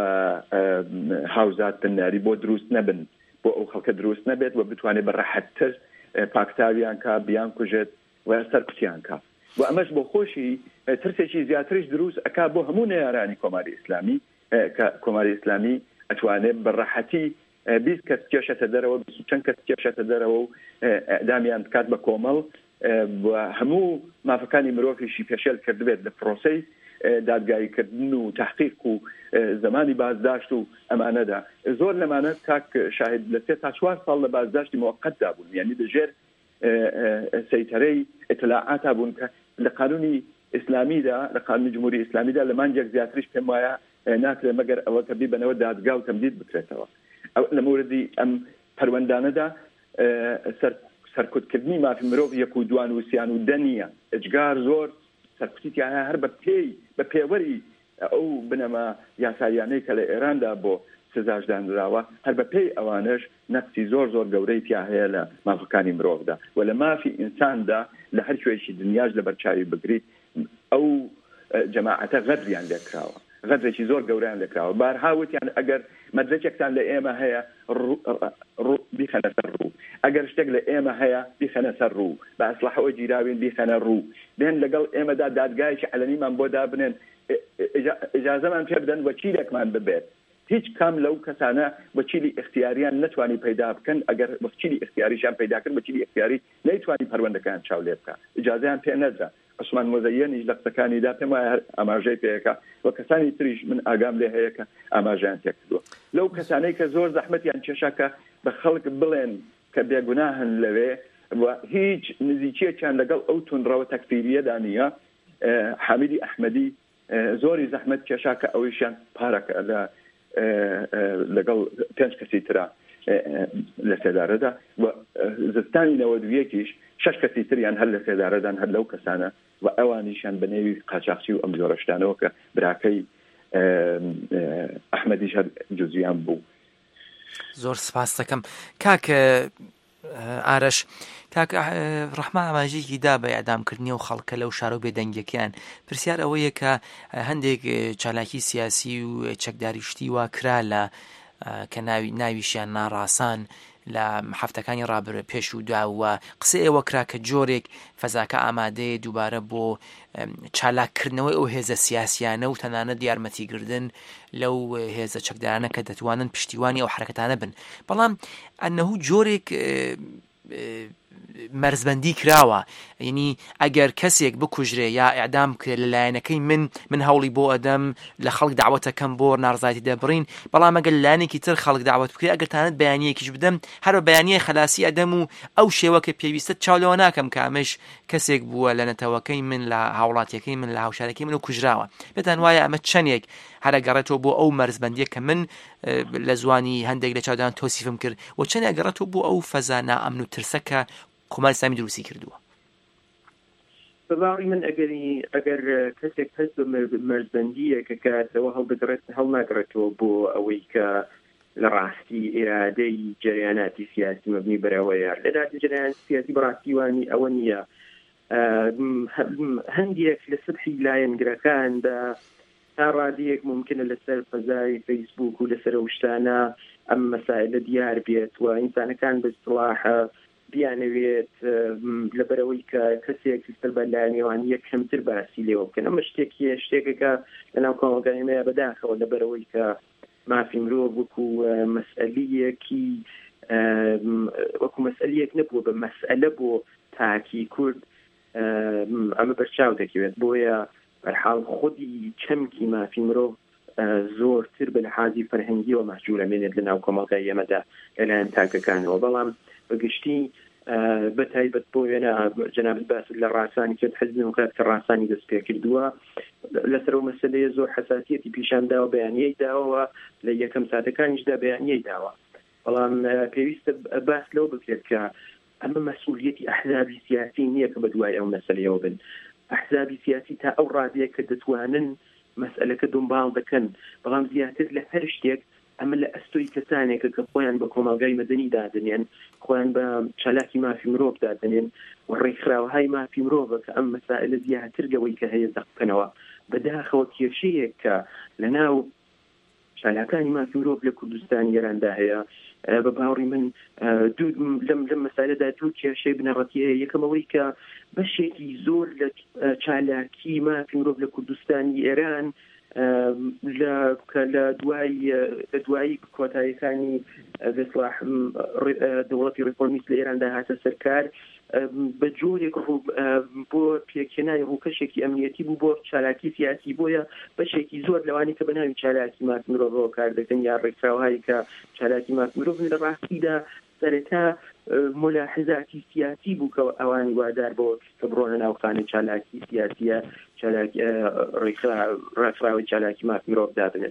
هاوزات بناری بۆ دروست نەبن بۆ ئەو خەڵکە دروست نەبێت و بتوانێت بەڕەحەتتر پاکتاویان کا بیان کوژێت و سەرکوتیان کا و ئەمەش بۆ خۆشی ترسێکی زیاتریش دروست ئەکا بۆ هەموو نەیارانی کۆماری ئیسلامی کە کۆماری ئیسلامی ئەتوانێت بەڕەحەتی 20 کەس کێشەتە دەرەوە 20 چەند کەس کێشەتە دەرەوە و ئەدامیان بکات بە کۆمەڵ هەموو مافەکانی مرۆڤیشی پێشێل کردبێت لە پرۆسەی دادگاییکردن و تحقیق و زمانی بازداشت و ئەمانەدا زۆر لەمانە کاک شاهد لە 3 تا 4 ساڵ لە بازداشتی موقتدا بوون یعنی دەژێر سەیتەرەی ئیطلاعات بوون کە لە قانونی ئیسلامیدا لە قانونی جمهوری ئیسلامیدا لە مانجێک زیاتریش پێم وایە ناکرێت مەگەر ئەوە کە بیبنەوە دادگا و تەمدید بکرێتەوە لە موردی ئەم پەروەندانەدا سەرکوتکردنی مافی مرۆڤ یەک و دوان و سیان و دەنیە ئەجگار زۆر سەرکوتیانە هەر بە پێوەری ئەو بنەما یاساییانەی کە لە ئێراندا بۆ سزاشدانراوە هەر بە پێی ئەوانش نەقسی زۆر گەورەی تیا هەیە لە مافەکانی مرۆڤدا و لە مافی ئینساندا لە هەر کوێشی دنیاش لە بەرچاوی بگریت ئەو جەماعەتە غەدریان لێکراوە غەدرێکی زۆر گەوریان لێکراوە بارهاوتیان ئەگەر مەدرەکێکتان لە ئێمە هەیە بیخەنە سەر ڕوو ئەگەر شتێک لە ئێمە هەیە بیخەنە سەر ڕوو بە ئەسلحەوە جیراوین بیخەنە ڕوو بێن لەگەڵ ئێمەدا دادگایکی عەلەنیمان بۆ دابنێن ئیجازەمان پێ بدەن وەکیلێکمان ببێت هیچ کام لەو کەسانە وەکیلی اختیاریان نتوانی پەیدا بکەن ئەگەر وەکیلی اختیاریشان پەیدا کرد وەکیلی اختیاری نەیتوانی پەروەندەکان چاو لێ بکات ئیجازەیان پێ نەدرا عوسمان مۆزەیەنیش لە قسەکانیدا پێم وایە هەر ئاماژەی پێیەکە و کەسانی تریش من ئاگام لێ هەیە کە ئاماژیان تێکردووە لەو کەسانەی کە زۆر زەحمەتیان کێشاکە بە خەڵک بڵێن کە بێگوناهن لەوێ و هیچ نزیکیەکیان لەگەڵ ئەو تونڕەوە تەکفیریەدا نییە حامیدی ئەحمەدی زۆری زەحمەت کێشاکە ئەویشیان پارەکە لەگەڵ 5 کەسی ترا لە سێدارەدا و زستانی نەوەدویەکیش 6 کەسی تریان هەر لە سێدارەدان هەر لەو کەسانە و ئەوانیشان بە نێوی قاچاقچی و ئەم جۆرەشتانەوە کە براکەی ئەحمەدیش هەر جزویان بوو. زۆر سپاس دەکەم کاک ئارەش کاک ڕەحمان ئاماژەیەکی دا بە ئەعدامکردنی و خەڵکە لەو شارە و بێدەنگیەکەیان پرسیار ئەوەیە کە هەندێک چالاکی سیاسی و چەکداریشتی وا کرا لە کە ناویشیان ناڕاسان لە هەفتەکانی ڕابرە پێش و داوە قسە ئێوە کرا کە جۆرێک فەزاکە ئامادەیە دووبارە بۆ چالاکردنەوەی ئەو هێزە سیاسیانە و تەنانەت یارمەتیگردن لەو هێزە چەکدارانە کە دەتوانن پشتیوانی ئەو حرەکەتانە بن بەڵام ئەنەهوو جۆرێک مەرزبەندی کراوە یعنی ئەگەر کەسێک بکوژرێ یا ئیعدام کرێت لەلایەنەکەی من هەوڵی بۆ ئەدەم لە خەڵک داوەتەکەم بۆ ناڕزایەتی دەبڕین بەڵام ئەگەر لایەنێکی تر خەڵک داوەت بکرێت ئەگەر تانەت بەیانیەکیش بدەم هەر بە بەیانیە خلاسی ئەدەم و ئەو شێوەکە پێویستە چاولەوە ناکەم کە ئەمەش کەسێک بووە لە نەتەوەکەی من لە هاوڵاتیەکەی من لە هاوشارەکەی من و کوژراوە بێتان وایە ئەمە چەندێک هەرە گەڕێتەوە بۆ ئەو مەرزبەندیە کە من لە زوانی هەندێک لە چاودان تۆسیفم کرد و چەندێک گەڕێتەوە بۆ ئەو فەزا نائەمن و ترسەکە کۆماری ئیسلامی دروستی کردووە. بەباڕی من ئەگەر کەسێک هەست بە مەرزبەندیەکە کاتەوە هەڵ ناگرێتەوە بۆ ئەوەی کە لە ڕاستی ئێرادەی جریاناتی سیاسی مەبنی بەرەوەیە لە داتی جریان سیاسی بەڕاستیوانی ئەوە نییە هەندێک لە سبحی لایەنگرەکاندا تا ڕادیەک ممکنە لەسەر فەزای فەیسبوک و لەسەر شتانە ئەم مەسائلە دیار بێت و ئینسانەکان بە اصطلاح بیانەوێت لەبەرەوەی کە کەسێک لەسەر بەلایەنێوان یەک کەمتر باسی لێوە بکەن. ئەمە شتێکێکە لەناو کۆمەلگایمەیە بەداخەوە لەبەرەوەی کە مافی مرۆڤ وەکو مەسئلەیەکی وەکو مەسئلەیەک نەبووە بە مەسئلە بۆ تاکی کورد ئەمە بەرچاو دەکەوێت. بۆیە بەرحاڵ خودی چەمکی مافی مرۆڤ زۆرتر بە لەحاظی فەرهەنگیەوە مەحجوورە مێنێت لەناو کۆمەلگای ئێمەدا لەلایەن تاکەکانەوە. بەڵام بەگشتی بەتایبەت بۆ وێنە جەنابەت باس لە ڕاسانی کرد حزب دموکرات کە ڕاسانی دەست پێ کردووە لەسەر و مەسەلەیە زۆر حەساسیەتی پیشانداوە بەیانیەی داوە لە یەکەم ساتەکانیشدا بەیانیەی داوە. بەڵام پێویستە باس لەوە بکرێت کە ئەمە مەسئولیەتی ئەحزابی سیاسی نییە کە بە دوای ئەو مەسەلەیەوە بن. ئەحزابی سیاسی تا ئەو ڕادەیە کە دەتوانن مەسئلەکە دنبال دەکەن، بەڵام زیاتر لە هەر شتێک ئەمە لە ئەستۆی کەسانێکە کە خۆیان بە کۆمەلگای مەدەنی دادنێن، خۆیان بە چالاکی مافی مرۆڤ دادنێن و ڕێکخراوەهای مافی مرۆڤە کە ئەم مەسائلە زیاتر لەوەی کە هەیە دەقبکەنەوە. بەداخەوە کێشەیەک کە لەناو چالاکانی مافی مرۆڤ لە کوردستان گەراندا هەیە، بە باوەڕی من لەم مەسائلەدا دوو کێشەی بنەڕەتیەیە. یەکەمەوەی کە بەشێکی زۆر لە چالاکی مافی مرۆڤ لە کوردستانی ئێران لە دوایی کۆتاییەکانی دەوڵەتی ڕێفۆرمیست لە ئێراندا هاتە سەرکار بە جۆرێک بۆ پێکهێنانی ڕووکەشێکی ئەمنیەتی بوو بۆ چالاکی سیاسی. بۆیە بەشێکی زۆر لەوانی کە بە ناوی چالاکی مافی مرۆڤەوە کار دەکەن یا ڕێکخراوهایی کە چالاکی مافی مرۆڤ لە ڕاستیدا سەرەتا ملاحظاتی سیاسی بوو کە ئەوانی وادار بۆ کە بڕۆنە ناوخانە چالاکی سیاسیە ڕێکخراوی چالاکی مافی مرۆڤ دابنێت.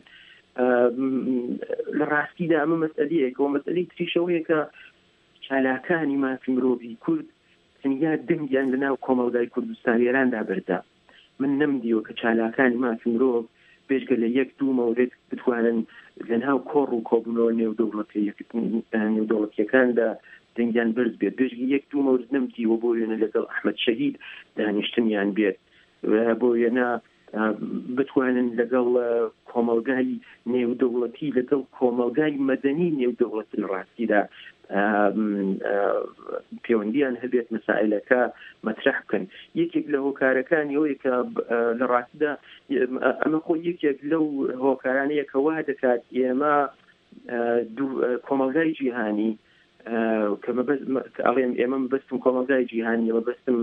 لە ڕاستیدا ئەمە مەسئلەیەکەوە. مەسئلەی تریشەوەیە کە چالاکانی مافی مرۆڤی کورد تەنیا دەنگیان لەناو کۆمەلگای کوردستان ئێراندا بەردا. من نەمدیوە کە چالاکانی مافی مرۆڤ بێژگە لە یەک دوو مەورد بتوانن لەناو کۆڕ و کۆبوونەوە نێودەوڵەتیەکاندا دەنگیان بەرز بێت. بێژگە یەک دوو مەورد نەمدیوە بۆ وێنە لەگەڵ ئەحمەد شەهید دانیشتنیان بێت، بۆ وێنە بتوانن لەگەڵ کۆمەلگای نێودەوڵەتی لەگەڵ کۆمەلگای مەدەنی نێودەوڵەت لە ڕاستیدا پەیوەندیان هەبێت مەسائلەکە مەطرح بکەن. یەکێک لە هۆکارەکانی ئەوەیە کە لە ڕاستیدا ئەمە خۆ یەکێک لەو هۆکارانەیە کە وا دەکات ئێمە کۆمەلگای جیهانی کە ئێمە مەبەستم کۆمەلگای جیهانی، مەبەستم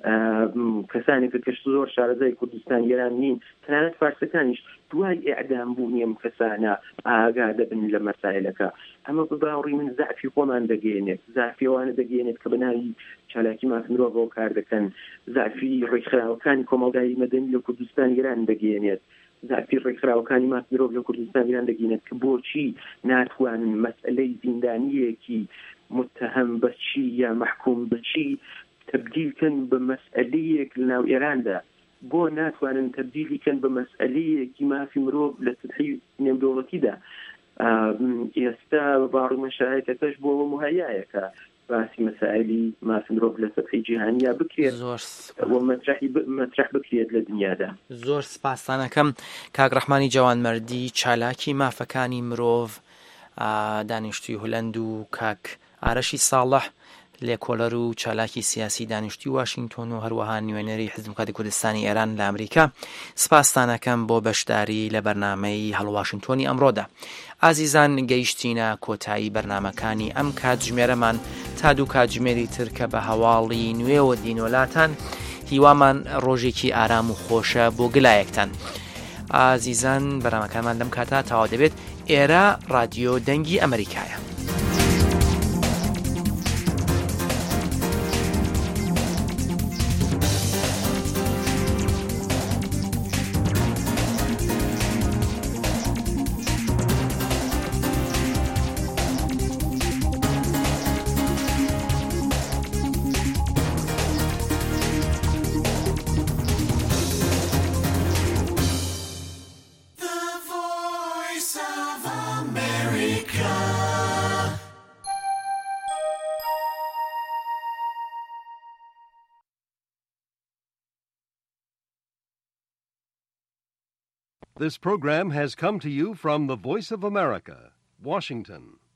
کەسانی کە کەشت زۆر شارەزای کوردستان ئێران نین، تەنانەت فارسەکانیش دوای ئێعدام بوونی ئەم کەسانە ئاگا دەبن لە مەسائلەکە. ئەمە بە باوەڕی من زعفی خۆمان دەگەێنێت، زعفی ئەوانە دەگەێنێت کە بەناوی چالاکی مافی مرۆڤەوە کار دەکەن، زعفی ڕێکخراوەکانی کۆمەلگای مەدەنی لە کوردستان ئێران دەگەێنێت، زعفی ڕێکخراوەکانی مافی مرۆڤ لە کوردستان ئێران دەگەێنێت کە بۆچی ناتوانن مەسئلەی زیندانیەکی متهم بەچی یا محکوم بەچی تبدیلکەن بە مەسئلەیەک لەناو ئێراندا، بۆ ناتوانن تبدیلیکەن بە مەسئلەیەکی مافی مرۆڤ لە سطحی نێودەوڵەتیدا. ئێستا باڕووی مەشایەتەکەش بۆەوە مهەیایە کە باسی مەسائلی مافی مرۆڤ لە سطحی جیهانیا بکرێت و مەطرح بکرێت لە دنیادا. زۆر سپاسانەکەم کاک ڕەحمانی جوانمەردی، چالاکی مافەکانی مرۆڤ، دانیشتووی هۆلەند و کاک ئارەشی ساڵح، لێکۆڵەر و چالاکی سیاسی دانیشتووی واشنگتۆن و هەروەها نوێنەری حزب دموکراتی کوردستانی ئێران لە ئەمریکا. سپاسانەکەم بۆ بەشداری لە بەرنامەی هەڵواشنگتۆنی ئەمڕۆدا. ئازیزان، گەیشتینە کۆتایی بەرنامەکانی ئەم کاتژمێرەمان تا دوو کاتژمێری تر کە بە هەواڵی نوێوە دینۆلاتان، هیوامان ڕۆژێکی ئارام و خۆشە بۆ گلایەکتان. ئازیزان، بەرنامەکانمان لەم کاتا تەواو دەبێت. ئێرە ڕادیۆ دەنگی ئەمریکایە. The Voice of America. This program has come to you from the Voice of America, Washington.